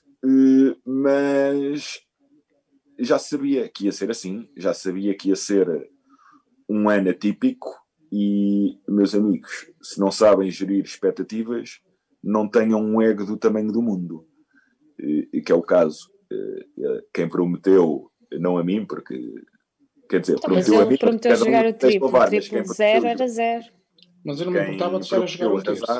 Mas já sabia que ia ser assim, já sabia que ia ser um ano atípico e, meus amigos, se não sabem gerir expectativas, não tenham um ego do tamanho do mundo, que é o caso. Quem prometeu, não a mim, porque quer dizer, prometeu a mim, prometeu jogar o triplo de 0 era 0. Mas eu não me importava de estar a jogar um terço.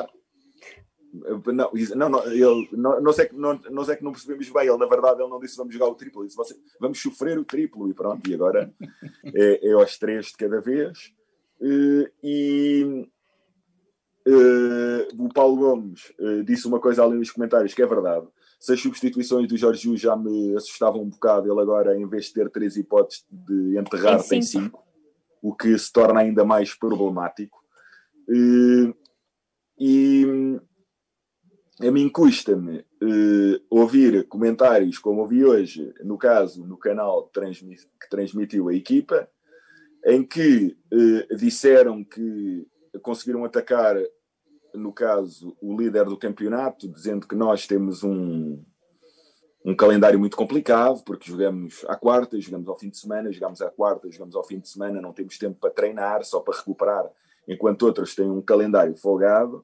Não sei que não percebemos bem. Ele, na verdade, ele não disse vamos jogar o triplo, ele disse vamos sofrer o triplo, e pronto, e agora é aos 3 de cada vez. O Paulo Gomes disse uma coisa ali nos comentários que é verdade. Se as substituições do Jorge Jesus já me assustavam um bocado, ele agora, em vez de ter 3 hipóteses de enterrar, tem 5, o que se torna ainda mais problemático. E a mim custa-me ouvir comentários como ouvi hoje, no caso, no canal que transmitiu a equipa, em que disseram que conseguiram atacar, no caso, o líder do campeonato, dizendo que nós temos um calendário muito complicado, porque jogamos à quarta, jogamos ao fim de semana, jogamos à quarta, jogamos ao fim de semana, não temos tempo para treinar, só para recuperar, enquanto outros têm um calendário folgado.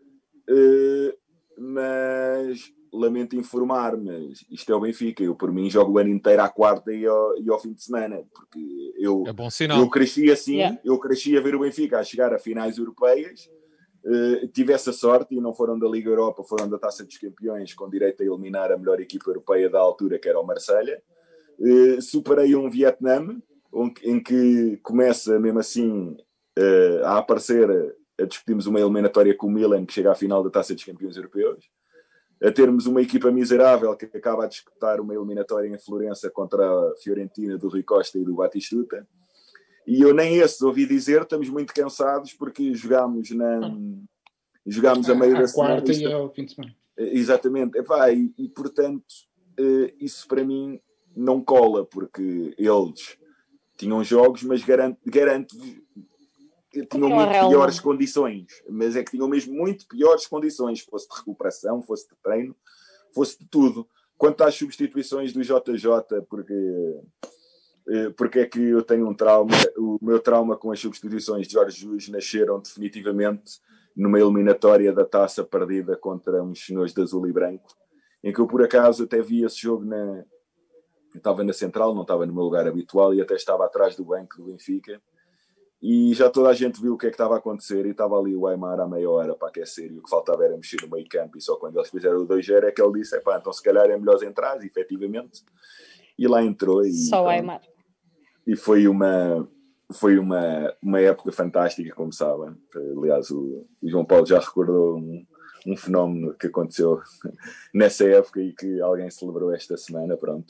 Mas lamento informar, mas isto é o Benfica. Eu, por mim, jogo o ano inteiro à quarta e ao fim de semana, porque é bom sinal. eu cresci assim, eu cresci a ver o Benfica a chegar a finais europeias. Tive essa sorte e não foram da Liga Europa, foram da Taça dos Campeões, com direito a eliminar a melhor equipa europeia da altura, que era o Marselha. Superei um Vietnã, em que começa mesmo assim a aparecer, a discutirmos uma eliminatória com o Milan, que chega à final da Taça dos Campeões Europeus, a termos uma equipa miserável que acaba a disputar uma eliminatória em Florença contra a Fiorentina do Rui Costa e do Batistuta. E eu nem esses ouvi dizer, estamos muito cansados porque jogámos a meio da semana. Quarta e ao fim de semana. Exatamente. E portanto, isso para mim não cola, porque eles tinham jogos, mas garanto-vos, tinham muito piores condições, mas é que tinham mesmo muito piores condições, fosse de recuperação, fosse de treino, fosse de tudo. Quanto às substituições do JJ, porque é que eu tenho um trauma, o meu trauma com as substituições de Jorge Jesus nasceram definitivamente numa eliminatória da taça perdida contra uns senhores de azul e branco, em que eu por acaso até vi esse jogo eu estava na central, não estava no meu lugar habitual e até estava atrás do banco do Benfica. E já toda a gente viu o que é que estava a acontecer e estava ali o Aimar à meia hora para aquecer e o que faltava era mexer no meio campo e só quando eles fizeram o 2-0 é que ele disse, então se calhar é melhor entrar, efetivamente, e lá entrou só o Aimar. E foi uma época fantástica, como sabem. Aliás, o João Paulo já recordou um fenómeno que aconteceu nessa época e que alguém celebrou esta semana, pronto.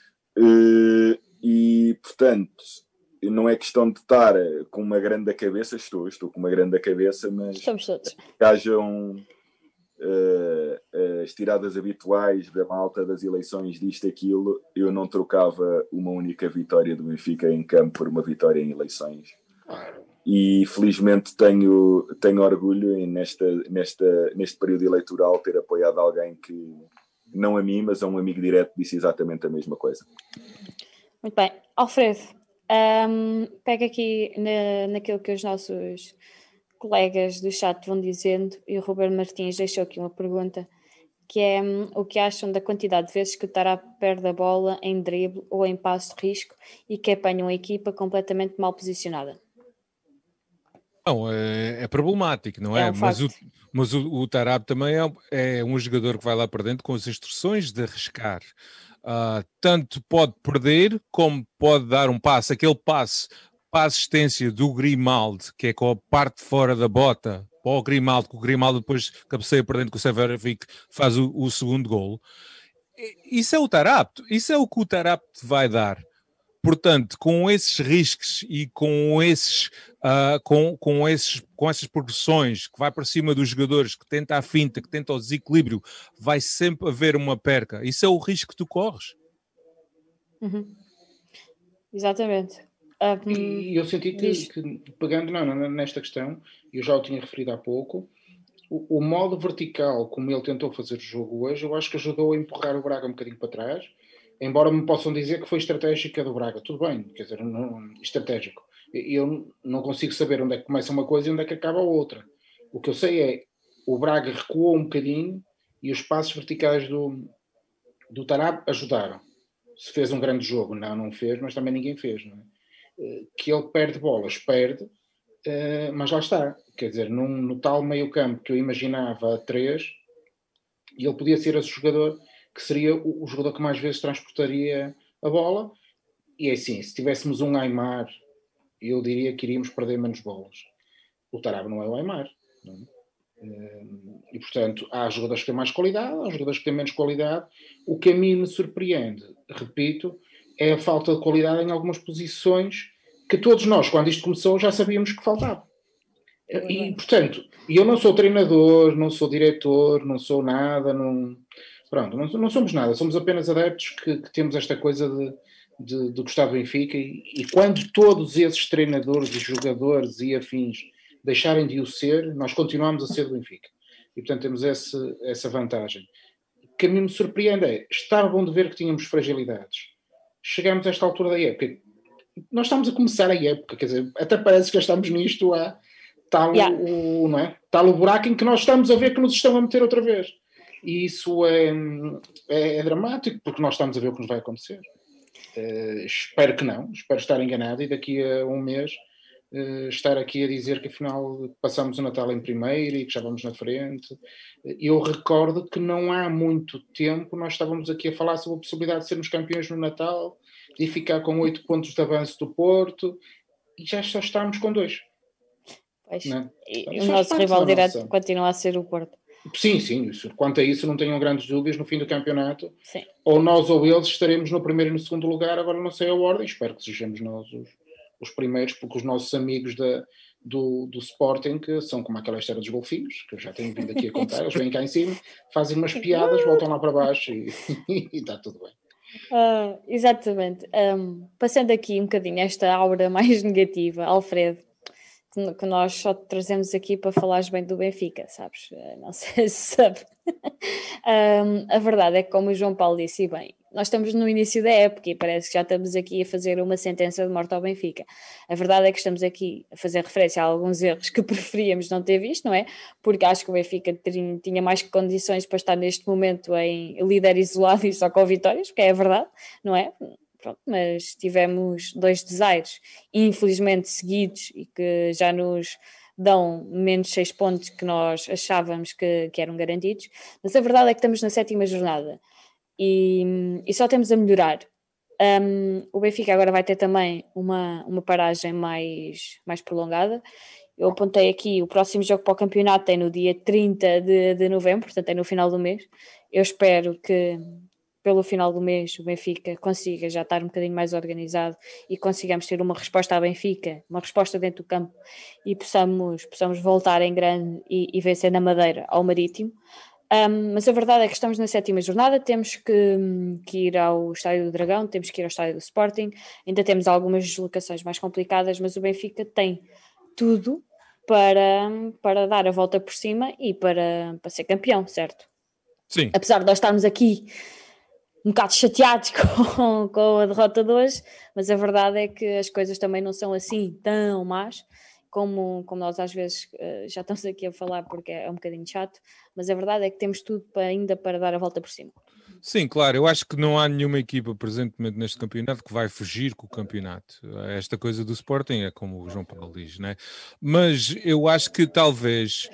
E portanto, não é questão de estar com uma grande cabeça, estou com uma grande cabeça, mas estamos todos. Que hajam as tiradas habituais da malta das eleições disto, aquilo, eu não trocava uma única vitória do Benfica em campo por uma vitória em eleições. E felizmente tenho orgulho em neste período eleitoral ter apoiado alguém que, não a mim, mas a um amigo direto, disse exatamente a mesma coisa. Muito bem. Alfredo, pega aqui naquilo que os nossos colegas do chat vão dizendo, e o Roberto Martins deixou aqui uma pergunta, que é o que acham da quantidade de vezes que o Tarap perde a bola em drible ou em passo de risco e que apanham a equipa completamente mal posicionada. Não, é problemático, não é? É um facto. Mas o Tarap também é um jogador que vai lá para dentro com as instruções de arriscar. Tanto pode perder como pode dar um passe. Aquele passe para a assistência do Grimaldo, que é com a parte de fora da bota, para o Grimaldo, que o Grimaldo depois cabeceia para dentro, que o Severovic faz o segundo golo. Isso é o Tarap. Isso é o que o Tarap te vai dar. Portanto, com esses riscos e com essas progressões que vai para cima dos jogadores, que tenta a finta, que tenta o desequilíbrio, vai sempre haver uma perca. Isso é o risco que tu corres. Uhum. Exatamente. E eu senti que pegando nesta questão, eu já o tinha referido há pouco, o modo vertical como ele tentou fazer o jogo hoje, eu acho que ajudou a empurrar o Braga um bocadinho para trás. Embora me possam dizer que foi estratégica do Braga, tudo bem, quer dizer, estratégico. Eu não consigo saber onde é que começa uma coisa e onde é que acaba a outra. O que eu sei é o Braga recuou um bocadinho e os passos verticais do Tarap ajudaram. Se fez um grande jogo, não fez, mas também ninguém fez, não é? Que ele perde bolas, mas lá está. Quer dizer, no tal meio campo que eu imaginava a 3, ele podia ser esse jogador que seria o jogador que mais vezes transportaria a bola. E é assim, se tivéssemos um Aimar eu diria que iríamos perder menos bolas. O Tarab não é o Aimar, não é? E portanto há jogadores que têm mais qualidade, há jogadores que têm menos qualidade. O que a mim me surpreende, repito, é a falta de qualidade em algumas posições que todos nós, quando isto começou, já sabíamos que faltava. E portanto, eu não sou treinador, não sou diretor, não sou nada, não somos nada, somos apenas adeptos que temos esta coisa de gostar do Benfica, e quando todos esses treinadores e jogadores e afins deixarem de o ser, nós continuamos a ser do Benfica. E, portanto, temos essa vantagem. O que a mim me surpreende é, estava bom de ver que tínhamos fragilidades. Chegamos a esta altura da época. Nós estamos a começar a época, quer dizer, até parece que já estamos nisto não é? Tal o buraco em que nós estamos a ver que nos estão a meter outra vez. E isso é dramático, porque nós estamos a ver o que nos vai acontecer. Espero que não, espero estar enganado e daqui a um mês estar aqui a dizer que afinal passamos o Natal em primeiro e que já vamos na frente. Eu recordo que não há muito tempo nós estávamos aqui a falar sobre a possibilidade de sermos campeões no Natal e ficar com 8 pontos de avanço do Porto, e já só estamos com 2. Pois. E o nosso rival direto continua a ser o Porto. Sim. Quanto a isso, não tenham grandes dúvidas no fim do campeonato. Sim. Ou nós ou eles estaremos no primeiro e no segundo lugar. Agora não sei a ordem, espero que sejamos nós os primeiros, porque os nossos amigos do Sporting, que são como aquela história dos golfinhos, que eu já tenho vindo aqui a contar, eles vêm cá em cima, fazem umas piadas, voltam lá para baixo e está tudo bem. Exatamente. Passando aqui um bocadinho esta aura mais negativa, Alfredo, que nós só te trazemos aqui para falares bem do Benfica, sabes? Não sei se sabe. A verdade é que, como o João Paulo disse, e bem, nós estamos no início da época e parece que já estamos aqui a fazer uma sentença de morte ao Benfica. A verdade é que estamos aqui a fazer referência a alguns erros que preferíamos não ter visto, não é? Porque acho que o Benfica tinha mais que condições para estar neste momento em líder isolado e só com vitórias, porque é a verdade, não é? Pronto, mas tivemos 2 desaires, infelizmente seguidos, e que já nos dão menos 6 pontos que nós achávamos que eram garantidos. Mas a verdade é que estamos na 7ª jornada e só temos a melhorar. O Benfica agora vai ter também uma paragem mais prolongada. Eu apontei aqui, o próximo jogo para o campeonato é no dia 30 de novembro, portanto é no final do mês. Eu espero que pelo final do mês o Benfica consiga já estar um bocadinho mais organizado e consigamos ter uma resposta à Benfica, uma resposta dentro do campo, e possamos voltar em grande e vencer na Madeira ao Marítimo. Mas a verdade é que estamos na 7ª jornada, temos que ir ao Estádio do Dragão, temos que ir ao Estádio do Sporting, ainda temos algumas deslocações mais complicadas, mas o Benfica tem tudo para dar a volta por cima e para ser campeão, certo? Sim. Apesar de nós estarmos aqui um bocado chateados com a derrota de hoje, mas a verdade é que as coisas também não são assim tão más como nós às vezes já estamos aqui a falar, porque é um bocadinho chato, mas a verdade é que temos tudo ainda para dar a volta por cima. Sim, claro, eu acho que não há nenhuma equipa presentemente neste campeonato que vai fugir com o campeonato. Esta coisa do Sporting é como o João Paulo diz, né? Mas eu acho que talvez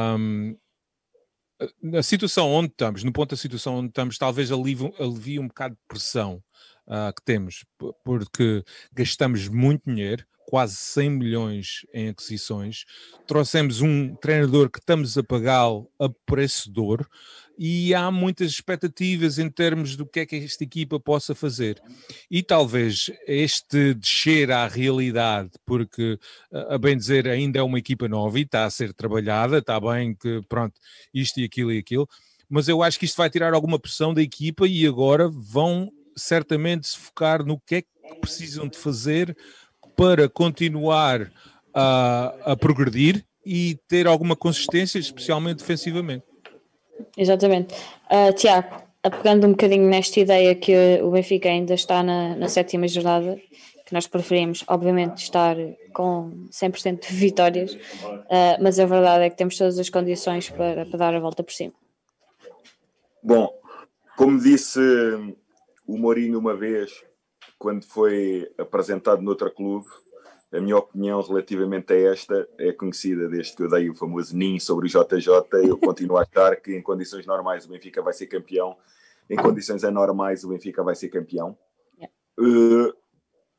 na situação onde estamos, no ponto da situação onde estamos, talvez alivie um bocado de pressão que temos, porque gastamos muito dinheiro, quase 100 milhões em aquisições, trouxemos um treinador que estamos a pagá-lo a preço de ouro, e há muitas expectativas em termos do que é que esta equipa possa fazer. E talvez este descer à realidade, porque, a bem dizer, ainda é uma equipa nova e está a ser trabalhada, está bem que, pronto, isto e aquilo, mas eu acho que isto vai tirar alguma pressão da equipa e agora vão certamente se focar no que é que precisam de fazer para continuar a progredir e ter alguma consistência, especialmente defensivamente. Exatamente. Tiago, pegando um bocadinho nesta ideia que o Benfica ainda está na 7ª jornada, que nós preferimos, obviamente, estar com 100% de vitórias, mas a verdade é que temos todas as condições para dar a volta por cima. Bom, como disse o Mourinho uma vez, quando foi apresentado noutra clube, a minha opinião relativamente a esta é conhecida desde que eu dei o famoso ninho sobre o JJ. Eu continuo a achar que em condições normais o Benfica vai ser campeão, em condições anormais o Benfica vai ser campeão.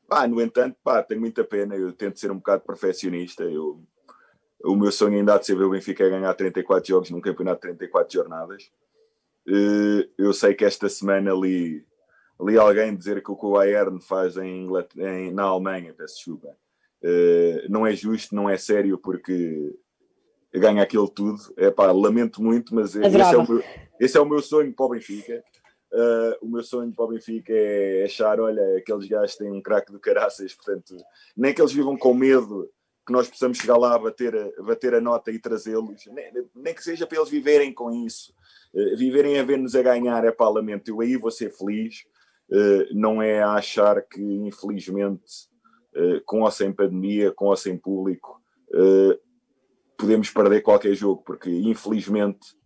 No entanto, tenho muita pena. Eu tento ser um bocado perfeccionista. O meu sonho ainda há de ser ver o Benfica ganhar 34 jogos num campeonato de 34 jornadas. Eu sei que esta semana li alguém dizer que o Bayern faz na Alemanha, peço desculpa. Não é justo, não é sério, porque ganha aquilo tudo. Lamento muito, mas esse é o meu sonho para o Benfica. O meu sonho para o Benfica é achar, olha, aqueles gajos têm um craque do caraças, portanto, nem que eles vivam com medo que nós possamos chegar lá a bater a nota e trazê-los, nem que seja para eles viverem com isso, viverem a ver-nos a ganhar, lamento, eu aí vou ser feliz. Não é a achar que, infelizmente, com ou sem pandemia, com ou sem público, podemos perder qualquer jogo, porque, infelizmente,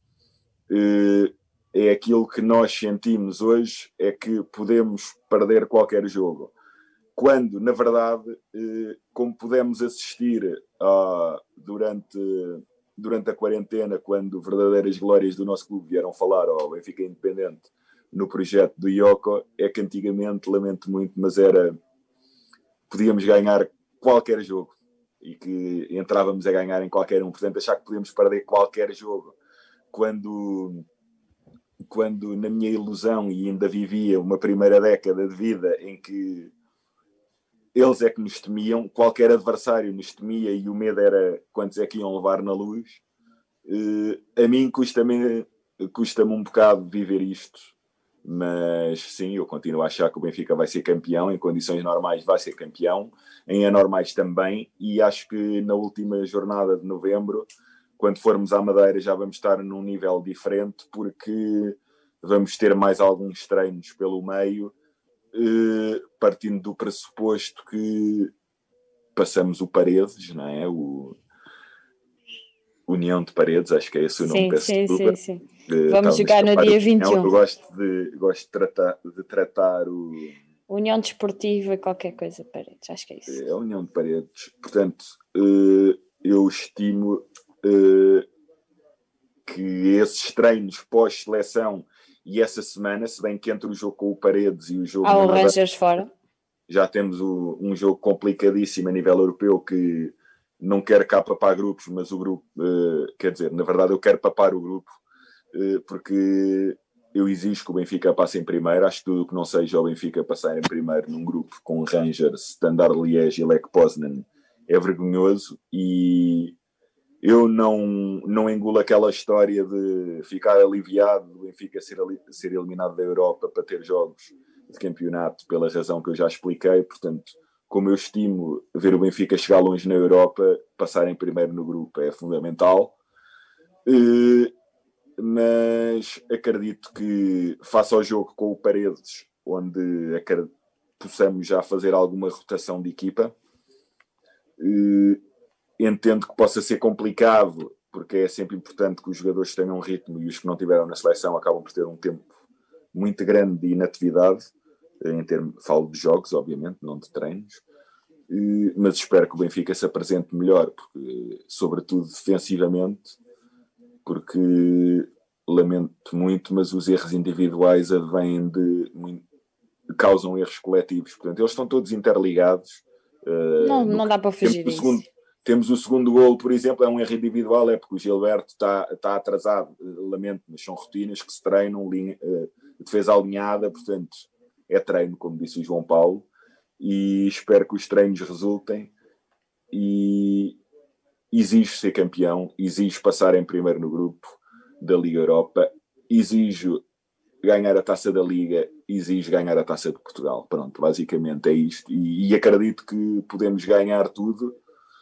é aquilo que nós sentimos hoje, é que podemos perder qualquer jogo. Quando, na verdade, como pudemos assistir durante a quarentena, quando verdadeiras glórias do nosso clube vieram falar ao Benfica Independente no projeto do Ioko, é que antigamente, lamento muito, mas podíamos ganhar qualquer jogo e que entrávamos a ganhar em qualquer um. Portanto, achar que podíamos perder qualquer jogo quando na minha ilusão, e ainda vivia uma primeira década de vida em que eles é que nos temiam, qualquer adversário nos temia e o medo era quantos é que iam levar na luz. A mim custa-me um bocado viver isto, mas sim, eu continuo a achar que o Benfica vai ser campeão, em condições normais vai ser campeão, em anormais também, e acho que na última jornada de novembro, quando formos à Madeira, já vamos estar num nível diferente, porque vamos ter mais alguns treinos pelo meio, partindo do pressuposto que passamos o Paredes, não é? O União de Paredes, acho que é esse o nome. Sim. Vamos jogar no dia 21. Eu gosto de tratar o... União Desportiva, qualquer coisa de Paredes, acho que é isso. É a União de Paredes. Portanto, eu estimo que esses treinos pós-seleção e essa semana, se bem que entre o jogo com o Paredes e o jogo... o Rangers fora. Já temos um jogo complicadíssimo a nível europeu, que não quero cá papar grupos, mas o grupo... quer dizer, na verdade eu quero papar o grupo, porque eu exijo que o Benfica passe em primeiro. Acho que tudo o que não seja o Benfica passar em primeiro num grupo com Rangers, Standard Liège e Lech Poznan é vergonhoso, e eu não engulo aquela história de ficar aliviado do Benfica ser eliminado da Europa para ter jogos de campeonato, pela razão que eu já expliquei. Portanto, como eu estimo ver o Benfica chegar longe na Europa, passar em primeiro no grupo é fundamental. Mas acredito que, face ao jogo com o Paredes, onde possamos já fazer alguma rotação de equipa, entendo que possa ser complicado, porque é sempre importante que os jogadores tenham um ritmo, e os que não tiveram na seleção acabam por ter um tempo muito grande de inatividade, falo de jogos, obviamente, não de treinos, mas espero que o Benfica se apresente melhor, porque, sobretudo defensivamente, porque lamento muito, mas os erros individuais advêm causam erros coletivos. Portanto, eles estão todos interligados. Não dá para fugir disso. Temos o segundo golo, por exemplo, é um erro individual, é porque o Gilberto está atrasado. Lamento, mas são rotinas que se treinam, defesa alinhada, portanto, é treino, como disse o João Paulo, e espero que os treinos resultem. E exijo ser campeão, exijo passar em primeiro no grupo da Liga Europa, exijo ganhar a Taça da Liga, exijo ganhar a Taça de Portugal. Pronto, basicamente é isto, e acredito que podemos ganhar tudo.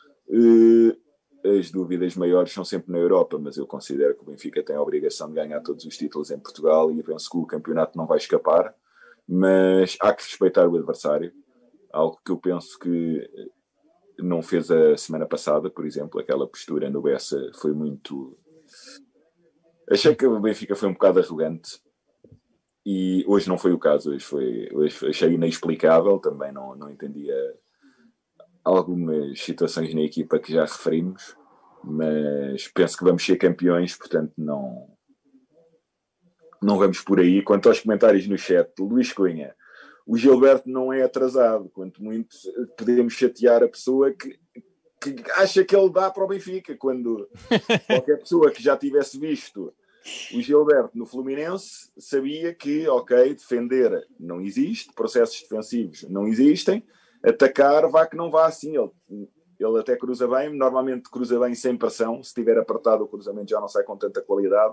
As dúvidas maiores são sempre na Europa, mas eu considero que o Benfica tem a obrigação de ganhar todos os títulos em Portugal, e penso que o campeonato não vai escapar, mas há que respeitar o adversário, algo que eu penso que não fez a semana passada, por exemplo. Aquela postura no Bessa foi muito... Achei que o Benfica foi um bocado arrogante, e hoje não foi o caso. Hoje achei inexplicável, também não entendia algumas situações na equipa que já referimos, mas penso que vamos ser campeões, portanto não vamos por aí. Quanto aos comentários no chat, Luís Cunha: o Gilberto não é atrasado, quanto muito podemos chatear a pessoa que acha que ele dá para o Benfica, quando qualquer pessoa que já tivesse visto o Gilberto no Fluminense sabia que, ok, defender não existe, processos defensivos não existem, atacar vá que não vá assim. Ele até cruza bem, normalmente cruza bem sem pressão, se tiver apertado o cruzamento já não sai com tanta qualidade,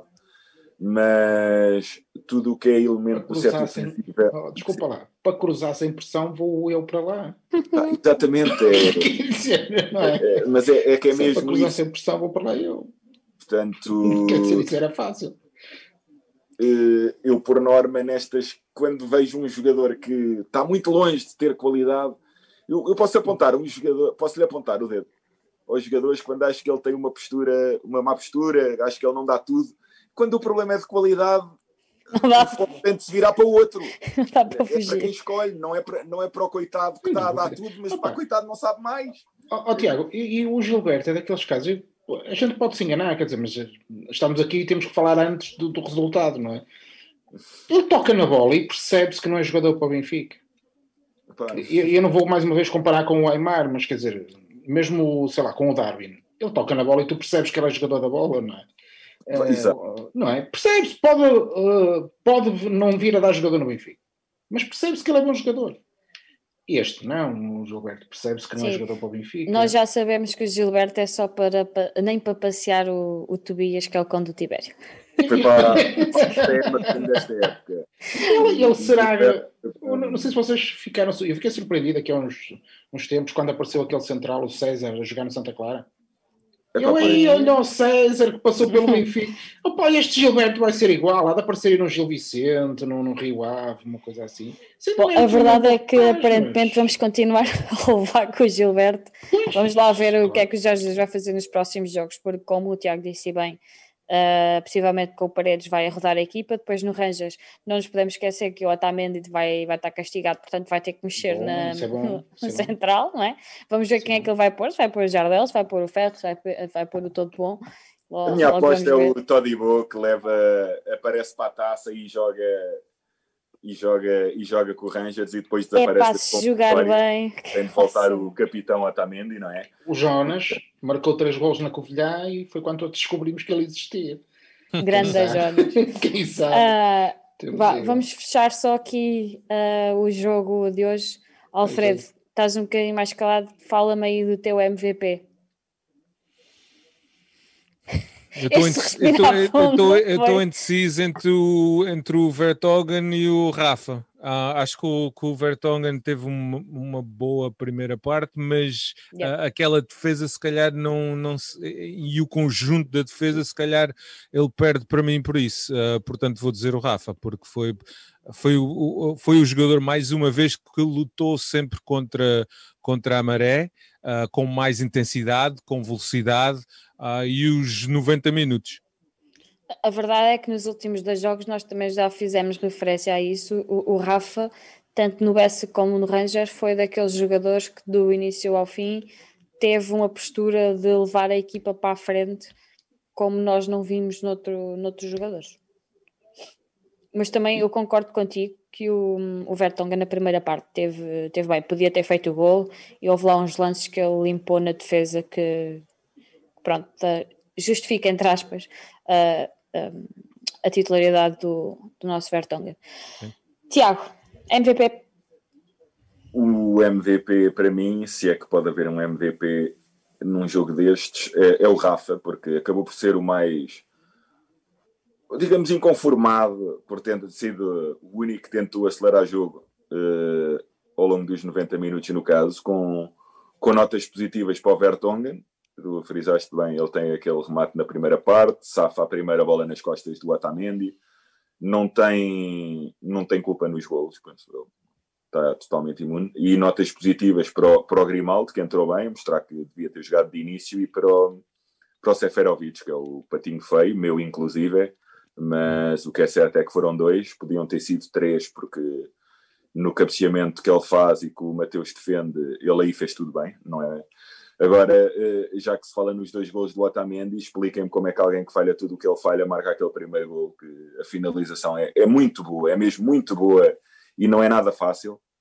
mas tudo o que é elemento do setor defensivo... Desculpa lá, para cruzar sem pressão vou eu para lá. Exatamente. Não é? Mas é que é Se mesmo para cruzar isso. sem pressão vou para lá eu. Portanto, Quer dizer, isso era fácil. Eu, por norma, quando vejo um jogador que está muito longe de ter qualidade, eu posso apontar posso-lhe apontar o dedo aos jogadores quando acho que ele tem uma má postura, acho que ele não dá tudo. Quando o problema é de qualidade, tem de se virar para o outro. Não dá para É para fugir. quem escolhe, não é para o coitado que está a dar tudo, mas para o coitado não sabe mais. Tiago, e o Gilberto é daqueles casos, a gente pode se enganar, quer dizer, mas estamos aqui e temos que falar antes do resultado, não é? Ele toca na bola e percebe-se que não é jogador para o Benfica. Eu não vou mais uma vez comparar com o Aimar, mas quer dizer, mesmo, sei lá, com o Darwin, ele toca na bola e tu percebes que ele é jogador da bola, não é? Não é? Percebe-se, pode não vir a dar jogador no Benfica, mas percebe-se que ele é bom jogador. Este não, o Gilberto, percebe-se que não é jogador para o Benfica. Nós já sabemos que o Gilberto é só nem para passear o Tobias, que é o cão do Tibério. Foi para desta época. Ele será... Não sei se vocês ficaram... Eu fiquei surpreendido aqui há uns tempos, quando apareceu aquele central, o César, a jogar no Santa Clara. Olha o César que passou pelo Benfica. Opa, este Gilberto vai ser igual. Há de aparecer no Gil Vicente, no Rio Ave, uma coisa assim. Bom, a verdade é que aparentemente vamos continuar a levar com o Gilberto. Vamos lá ver o que é que o Jorge Jesus vai fazer nos próximos jogos, porque como o Tiago disse bem, possivelmente com o Paredes vai rodar a equipa. Depois no Rangers não nos podemos esquecer que o Otamendi vai estar castigado, portanto vai ter que mexer no central, não é? Vamos ver quem é que ele vai pôr. Se vai pôr o Jardel, se vai pôr o Ferro, se vai pôr o Todo Bom. A minha aposta é o Todibo, que aparece para a taça e joga com o Rangers e depois desaparece. Se jogar bem. Tem de voltar o capitão Otamendi, não é? O Jonas marcou 3 golos na Covilhã e foi quando descobrimos que ele existia. Grande Jonas. Quem sabe? Vamos fechar só aqui o jogo de hoje. Alfredo, estás um bocadinho mais calado, fala-me aí do teu MVP. Eu estou indeciso entre o Vertonghen e o Rafa. Acho que o Vertonghen teve uma boa primeira parte, mas aquela defesa se calhar e o conjunto da defesa se calhar ele perde para mim por isso. Portanto vou dizer o Rafa, porque foi o jogador mais uma vez que lutou sempre contra a maré, com mais intensidade, com velocidade, e os 90 minutos. A verdade é que nos últimos 2 jogos nós também já fizemos referência a isso. O Rafa, tanto no Bessa como no Rangers, foi daqueles jogadores que do início ao fim teve uma postura de levar a equipa para a frente, como nós não vimos noutros jogadores. Mas também eu concordo contigo que o Vertonghen na primeira parte teve bem, podia ter feito o gol e houve lá uns lances que ele limpou na defesa que pronto, justifica, entre aspas, a titularidade do nosso Vertonghen. Tiago, MVP? O MVP para mim, se é que pode haver um MVP num jogo destes, é o Rafa, porque acabou por ser o mais, digamos, inconformado por ter sido o único que tentou acelerar o jogo ao longo dos 90 minutos, no caso, com notas positivas para o Vertonghen. Tu frisaste bem, ele tem aquele remate na primeira parte, safa a primeira bola nas costas do Otamendi, não tem culpa nos golos, penso eu. Está totalmente imune. E notas positivas para o Grimaldo, que entrou bem, mostrar que devia ter jogado de início, e para o Seferovic, que é o patinho feio, meu inclusive, mas o que é certo é que foram 2, podiam ter sido 3, porque no cabeceamento que ele faz e que o Mateus defende, ele aí fez tudo bem, não é? Agora, já que se fala nos 2 golos do Otamendi, expliquem-me como é que alguém que falha tudo o que ele falha marca aquele primeiro gol, que a finalização é muito boa, é mesmo muito boa, e não é nada fácil.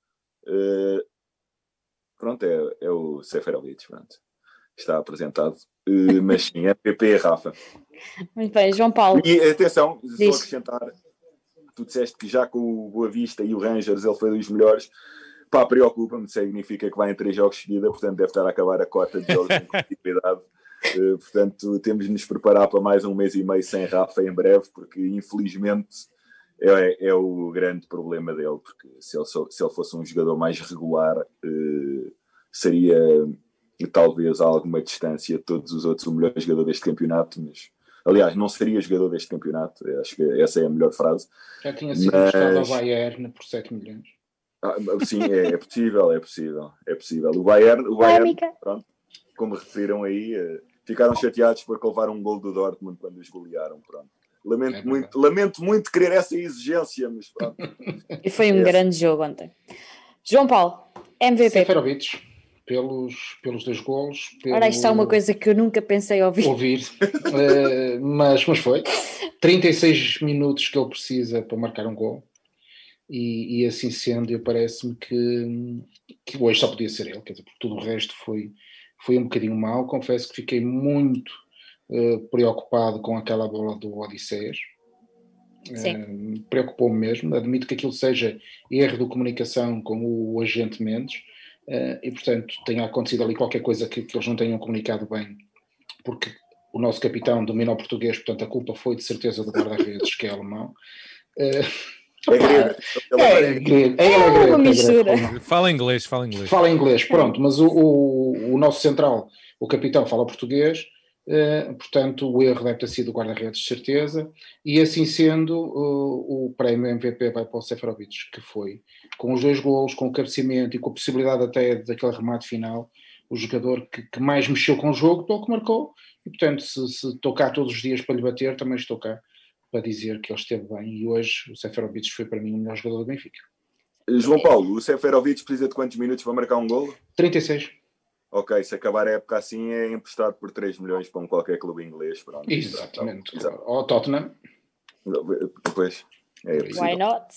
Pronto, é o Seferovic, pronto. Está apresentado. Mas sim, MVP, Rafa. Muito bem, João Paulo. E atenção, só Diz. acrescentar, tu disseste que já com o Boa Vista e o Rangers ele foi dos melhores. Pá, preocupa-me, significa que vai em 3 jogos seguidos, portanto deve estar a acabar a cota de jogos em competitividade. Portanto, temos de nos preparar para mais 1 mês e meio sem Rafa em breve, porque infelizmente é o grande problema dele, porque se ele fosse um jogador mais regular, seria talvez a alguma distância de todos os outros o melhor jogador deste campeonato, mas aliás, não seria jogador deste campeonato, acho que essa é a melhor frase. Já tinha sido emprestado ao Bayern por 7 milhões. Sim, é possível. O Bayern pronto, como referiram aí, ficaram chateados porque levaram um gol do Dortmund quando os golearam, pronto. Lamento muito querer essa exigência, mas pronto. E foi um grande jogo ontem. João Paulo, MVP. Seferovic, pelos 2 golos. Ora, isto é uma coisa que eu nunca pensei ouvir. Mas foi. 36 minutos que ele precisa para marcar um gol. E assim sendo, parece-me que hoje só podia ser ele, quer dizer, porque tudo o resto foi um bocadinho mau. Confesso que fiquei muito preocupado com aquela bola do Odisseias. Preocupou-me mesmo. Admito que aquilo seja erro de comunicação com o agente Mendes, e portanto tenha acontecido ali qualquer coisa que eles não tenham comunicado bem, porque o nosso capitão domina o português, portanto a culpa foi de certeza do guarda-redes, que é alemão. É grego. Fala inglês. Fala inglês, pronto, mas o nosso central, o capitão, fala português, portanto o erro deve ter sido o guarda-redes, de certeza, e assim sendo, o prémio MVP vai para o Seferovic, que foi, com os 2 golos, com o cabeceamento e com a possibilidade até daquele remate final, o jogador que mais mexeu com o jogo, pelo que marcou, e portanto se estou cá todos os dias para lhe bater, também estou cá para dizer que ele esteve bem, e hoje o Seferovic foi para mim o melhor jogador do Benfica. João Paulo, o Seferovic precisa de quantos minutos para marcar um golo? 36. Ok, se acabar a época assim é emprestado por 3 milhões para qualquer clube inglês. Pronto. Exatamente. Ou Tottenham. Depois. Why not?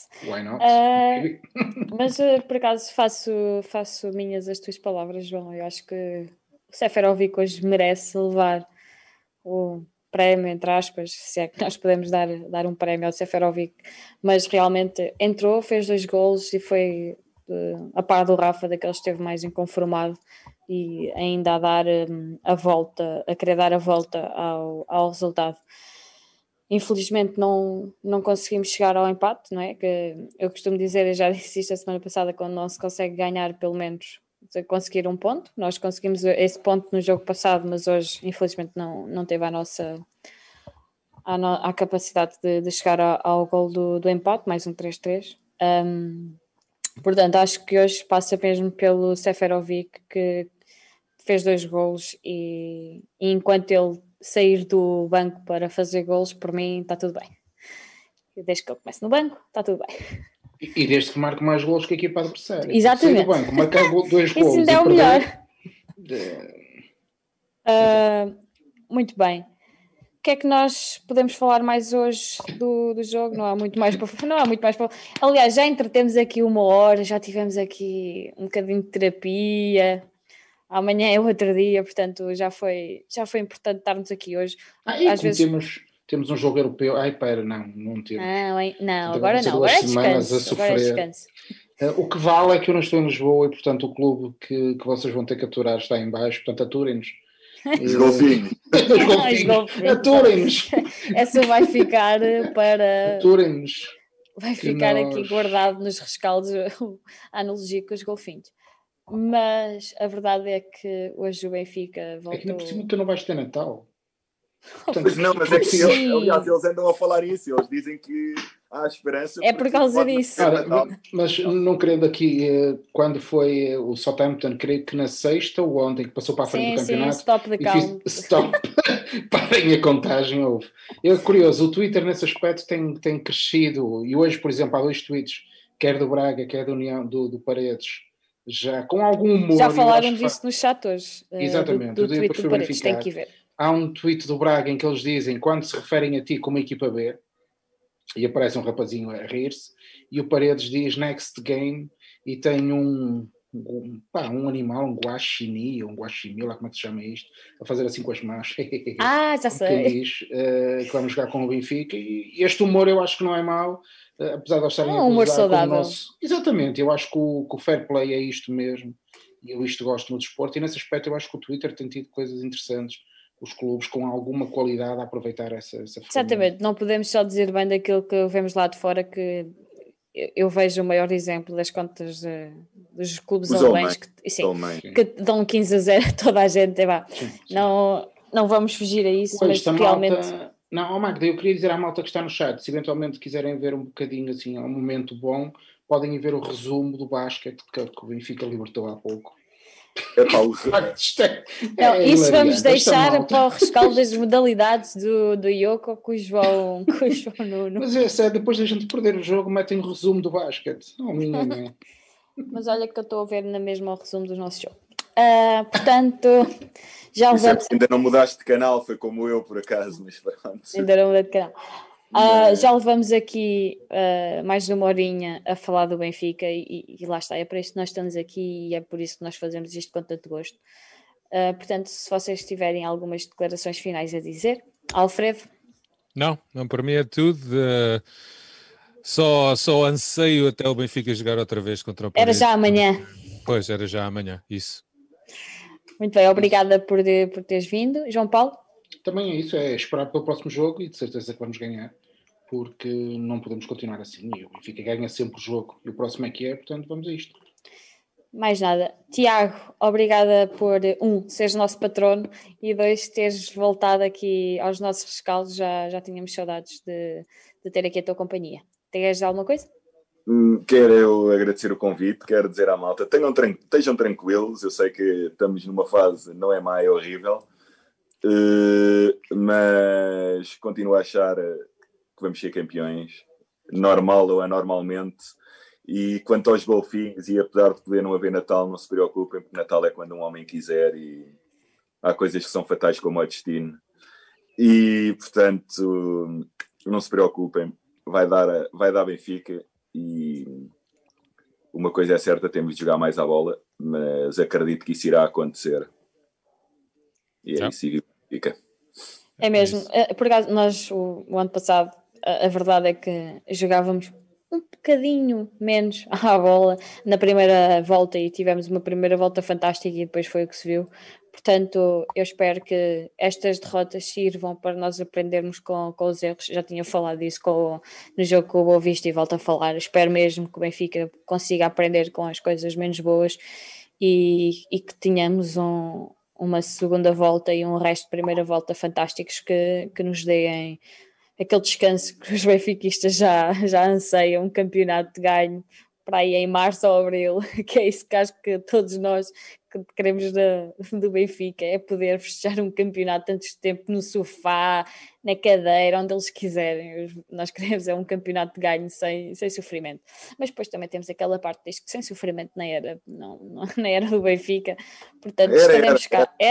Mas por acaso faço minhas as tuas palavras, João. Eu acho que o Seferovic hoje merece levar o prémio, entre aspas, se é que nós podemos dar um prémio ao Seferovic, mas realmente entrou, fez 2 golos e foi a par do Rafa, daquele que esteve mais inconformado e ainda a dar a querer dar a volta ao resultado. Infelizmente não conseguimos chegar ao empate, não é? Que eu costumo dizer, eu já disse isto a semana passada, quando não se consegue ganhar, pelo menos conseguir um ponto. Nós conseguimos esse ponto no jogo passado, mas hoje infelizmente não teve a capacidade de chegar ao gol do empate, mais um 3-3. Portanto, acho que hoje passa mesmo pelo Seferovic, que fez 2 golos e enquanto ele sair do banco para fazer golos, por mim está tudo bem. Desde que ele comece no banco, está tudo bem. E desde que marque mais golos que a equipa adversária. Exatamente. Sair do banco, marcar 2 golos. Isso ainda é o melhor. Muito bem. O que é que nós podemos falar mais hoje do jogo? Não há muito mais para Aliás, já entretemos aqui 1 hora, já tivemos aqui um bocadinho de terapia. Amanhã é outro dia, portanto já foi importante estarmos aqui hoje. Às vezes temos um jogo europeu. Não temos. Não, agora não. Agora é descanso. O que vale é que eu não estou em Lisboa e, portanto, o clube que vocês vão ter que aturar está em baixo. Portanto, aturem-nos. Os golfinhos. Aturem-nos. Essa vai ficar para... Aturem-nos. Vai ficar aqui guardado nos rescaldos a analogia com os golfinhos. Mas a verdade é que hoje o Benfica voltou... É que não por cima tu não vais ter Natal. Portanto, mas é que aliás, eles andam a falar isso. Eles dizem que há esperança. É por causa disso. Mas não querendo aqui, quando foi o Southampton, creio que na sexta ou ontem, que passou para a frente do campeonato. Stop the count. Stop. Parem a contagem. É curioso, o Twitter nesse aspecto tem crescido. E hoje, por exemplo, há 2 tweets, quer do Braga, quer da União do Paredes, já com algum humor. Já falaram disso no chat hoje. Exatamente. Do tweet do Paredes, tem que ir ver. Há um tweet do Braga em que eles dizem, quando se referem a ti como equipa B, e aparece um rapazinho a rir-se, e o Paredes diz next game, e tem um animal, um guaxinim, ou um guaximil, lá como é que se chama isto, a fazer assim com as mãos. Já sei. Diz que vamos jogar com o Benfica, e este humor eu acho que não é mau, apesar de eles estarem a humor gozar com o saudável. nosso... Exatamente, eu acho que o fair play é isto mesmo, e eu isto gosto no desporto, e nesse aspecto eu acho que o Twitter tem tido coisas interessantes, os clubes com alguma qualidade a aproveitar essa ferramenta. Exatamente, não podemos só dizer bem daquilo que vemos lá de fora, que eu vejo o maior exemplo das contas dos clubes alemães que dão 15-0 a toda a gente. Não vamos fugir a isso, mas realmente... Malta... Não, Magda, eu queria dizer à malta que está no chat, se eventualmente quiserem ver um bocadinho assim, um momento bom, podem ir ver o resumo do basquete que o Benfica libertou há pouco. Isso vamos deixar para o rescaldo das modalidades do Yoko com o João Nuno. Mas depois da gente perder o jogo, metem o resumo do basquete. Minha. Mas olha que eu estou a ver na mesma o resumo do nosso jogo. Portanto, já levamos... Ainda não mudaste de canal, foi como eu por acaso, mas pronto. Ainda não mudei de canal. Já levamos aqui mais de uma horinha a falar do Benfica e lá está, é para isso que nós estamos aqui e é por isso que nós fazemos isto com tanto gosto. Portanto, se vocês tiverem algumas declarações finais a dizer, Alfredo? Não, para mim é tudo. Só anseio até o Benfica jogar outra vez contra o Paredes. Era já amanhã. Pois, era já amanhã, isso. Muito bem, obrigada por teres vindo. João Paulo? Também é isso, é esperar pelo próximo jogo e de certeza que vamos ganhar, porque não podemos continuar assim, e o Benfica ganha sempre o jogo, e o próximo é que é, portanto vamos a isto. Mais nada. Tiago, obrigada por, seres nosso patrono, e 2, teres voltado aqui aos nossos rescaldos. Já tínhamos saudades de ter aqui a tua companhia. Tens alguma coisa? Quero eu agradecer o convite, quero dizer à malta, estejam tranquilos, eu sei que estamos numa fase, não é má, é horrível, mas continuo a achar que vamos ser campeões, normal ou anormalmente. E quanto aos golfinhos, e apesar de poder não haver Natal, não se preocupem, porque Natal é quando um homem quiser e há coisas que são fatais como o destino. E, portanto, não se preocupem, vai dar Benfica, e uma coisa é certa, temos de jogar mais à bola, mas acredito que isso irá acontecer. E é isso, e fica. É mesmo. Por acaso, nós, o ano passado, a verdade é que jogávamos um bocadinho menos à bola na primeira volta e tivemos uma primeira volta fantástica e depois foi o que se viu. Portanto, eu espero que estas derrotas sirvam para nós aprendermos com os erros. Já tinha falado disso no jogo com o Boa Vista e volto a falar. Espero mesmo que o Benfica consiga aprender com as coisas menos boas e que tenhamos uma segunda volta e um resto de primeira volta fantásticos que nos deem aquele descanso que os benfiquistas já anseiam, um campeonato de ganho para aí em março ou abril, que é isso que acho que todos nós que queremos do Benfica, é poder festejar um campeonato tanto tempo no sofá, na cadeira, onde eles quiserem. Nós queremos um campeonato de ganho sem sofrimento. Mas depois também temos aquela parte disto que sem sofrimento na era do Benfica, portanto estaremos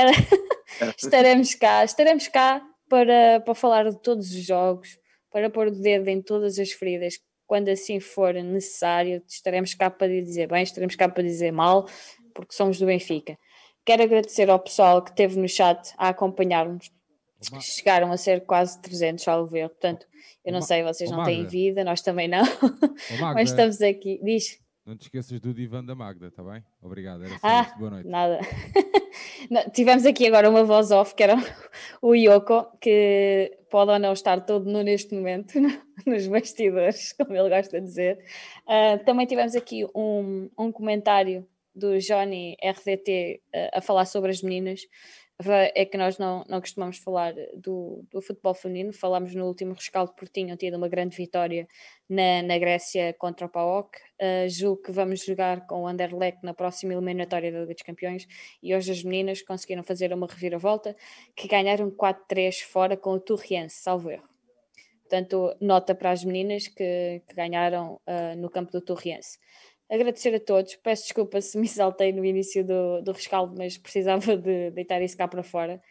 cá para falar de todos os jogos, para pôr o dedo em todas as feridas, quando assim for necessário. Estaremos cá para dizer bem, estaremos cá para dizer mal, porque somos do Benfica. Quero agradecer ao pessoal que esteve no chat a acompanhar-nos. Chegaram a ser quase 300, salvo ver. Portanto, eu não sei, vocês não têm vida, nós também não. Mas estamos aqui. Diz. Não te esqueças do divã da Magda, está bem? Obrigado, era só isso. Boa noite. Nada. Tivemos aqui agora uma voz off, que era o Yoko, que pode ou não estar todo nu neste momento, nos bastidores, como ele gosta de dizer. Também tivemos aqui um comentário do Johnny RDT a falar sobre as meninas. É que nós não costumamos falar do futebol feminino. Falámos no último rescaldo porque tinham tido uma grande vitória na Grécia contra o PAOK. Julgo que vamos jogar com o Anderlecht na próxima eliminatória da Liga dos Campeões, e hoje as meninas conseguiram fazer uma reviravolta, que ganharam 4-3 fora com o Torriense, salvo erro. Portanto, nota para as meninas que ganharam no campo do Torriense. Agradecer a todos, peço desculpa se me exaltei no início do rescaldo, mas precisava de deitar isso cá para fora.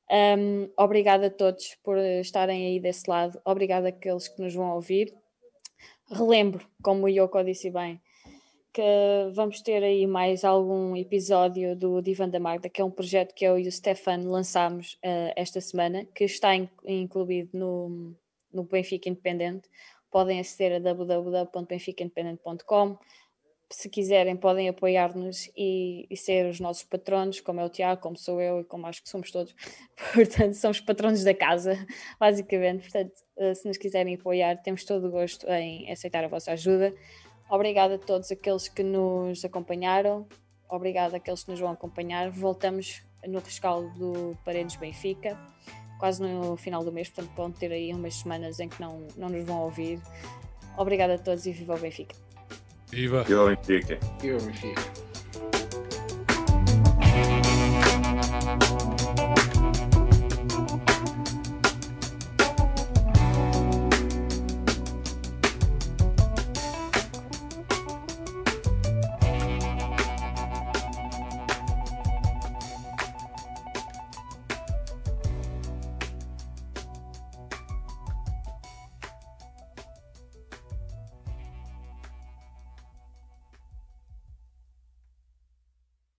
Obrigada a todos por estarem aí desse lado. Obrigada àqueles que nos vão ouvir. Relembro, como o Yoko disse bem, que vamos ter aí mais algum episódio do Divan da Magda, que é um projeto que eu e o Stefan lançámos esta semana, que está incluído no Benfica Independente. Podem aceder a www.benficaindependente.com. Se quiserem, podem apoiar-nos e ser os nossos patronos, como é o Tiago, como sou eu e como acho que somos todos. Portanto, somos patronos da casa, basicamente. Portanto, se nos quiserem apoiar, temos todo o gosto em aceitar a vossa ajuda. Obrigada a todos aqueles que nos acompanharam. Obrigada àqueles que nos vão acompanhar. Voltamos no rescaldo do Paredes Benfica, quase no final do mês. Portanto, vão ter aí umas semanas em que não nos vão ouvir. Obrigada a todos e viva o Benfica. Viva! Viva o Benfica! Viva o Benfica!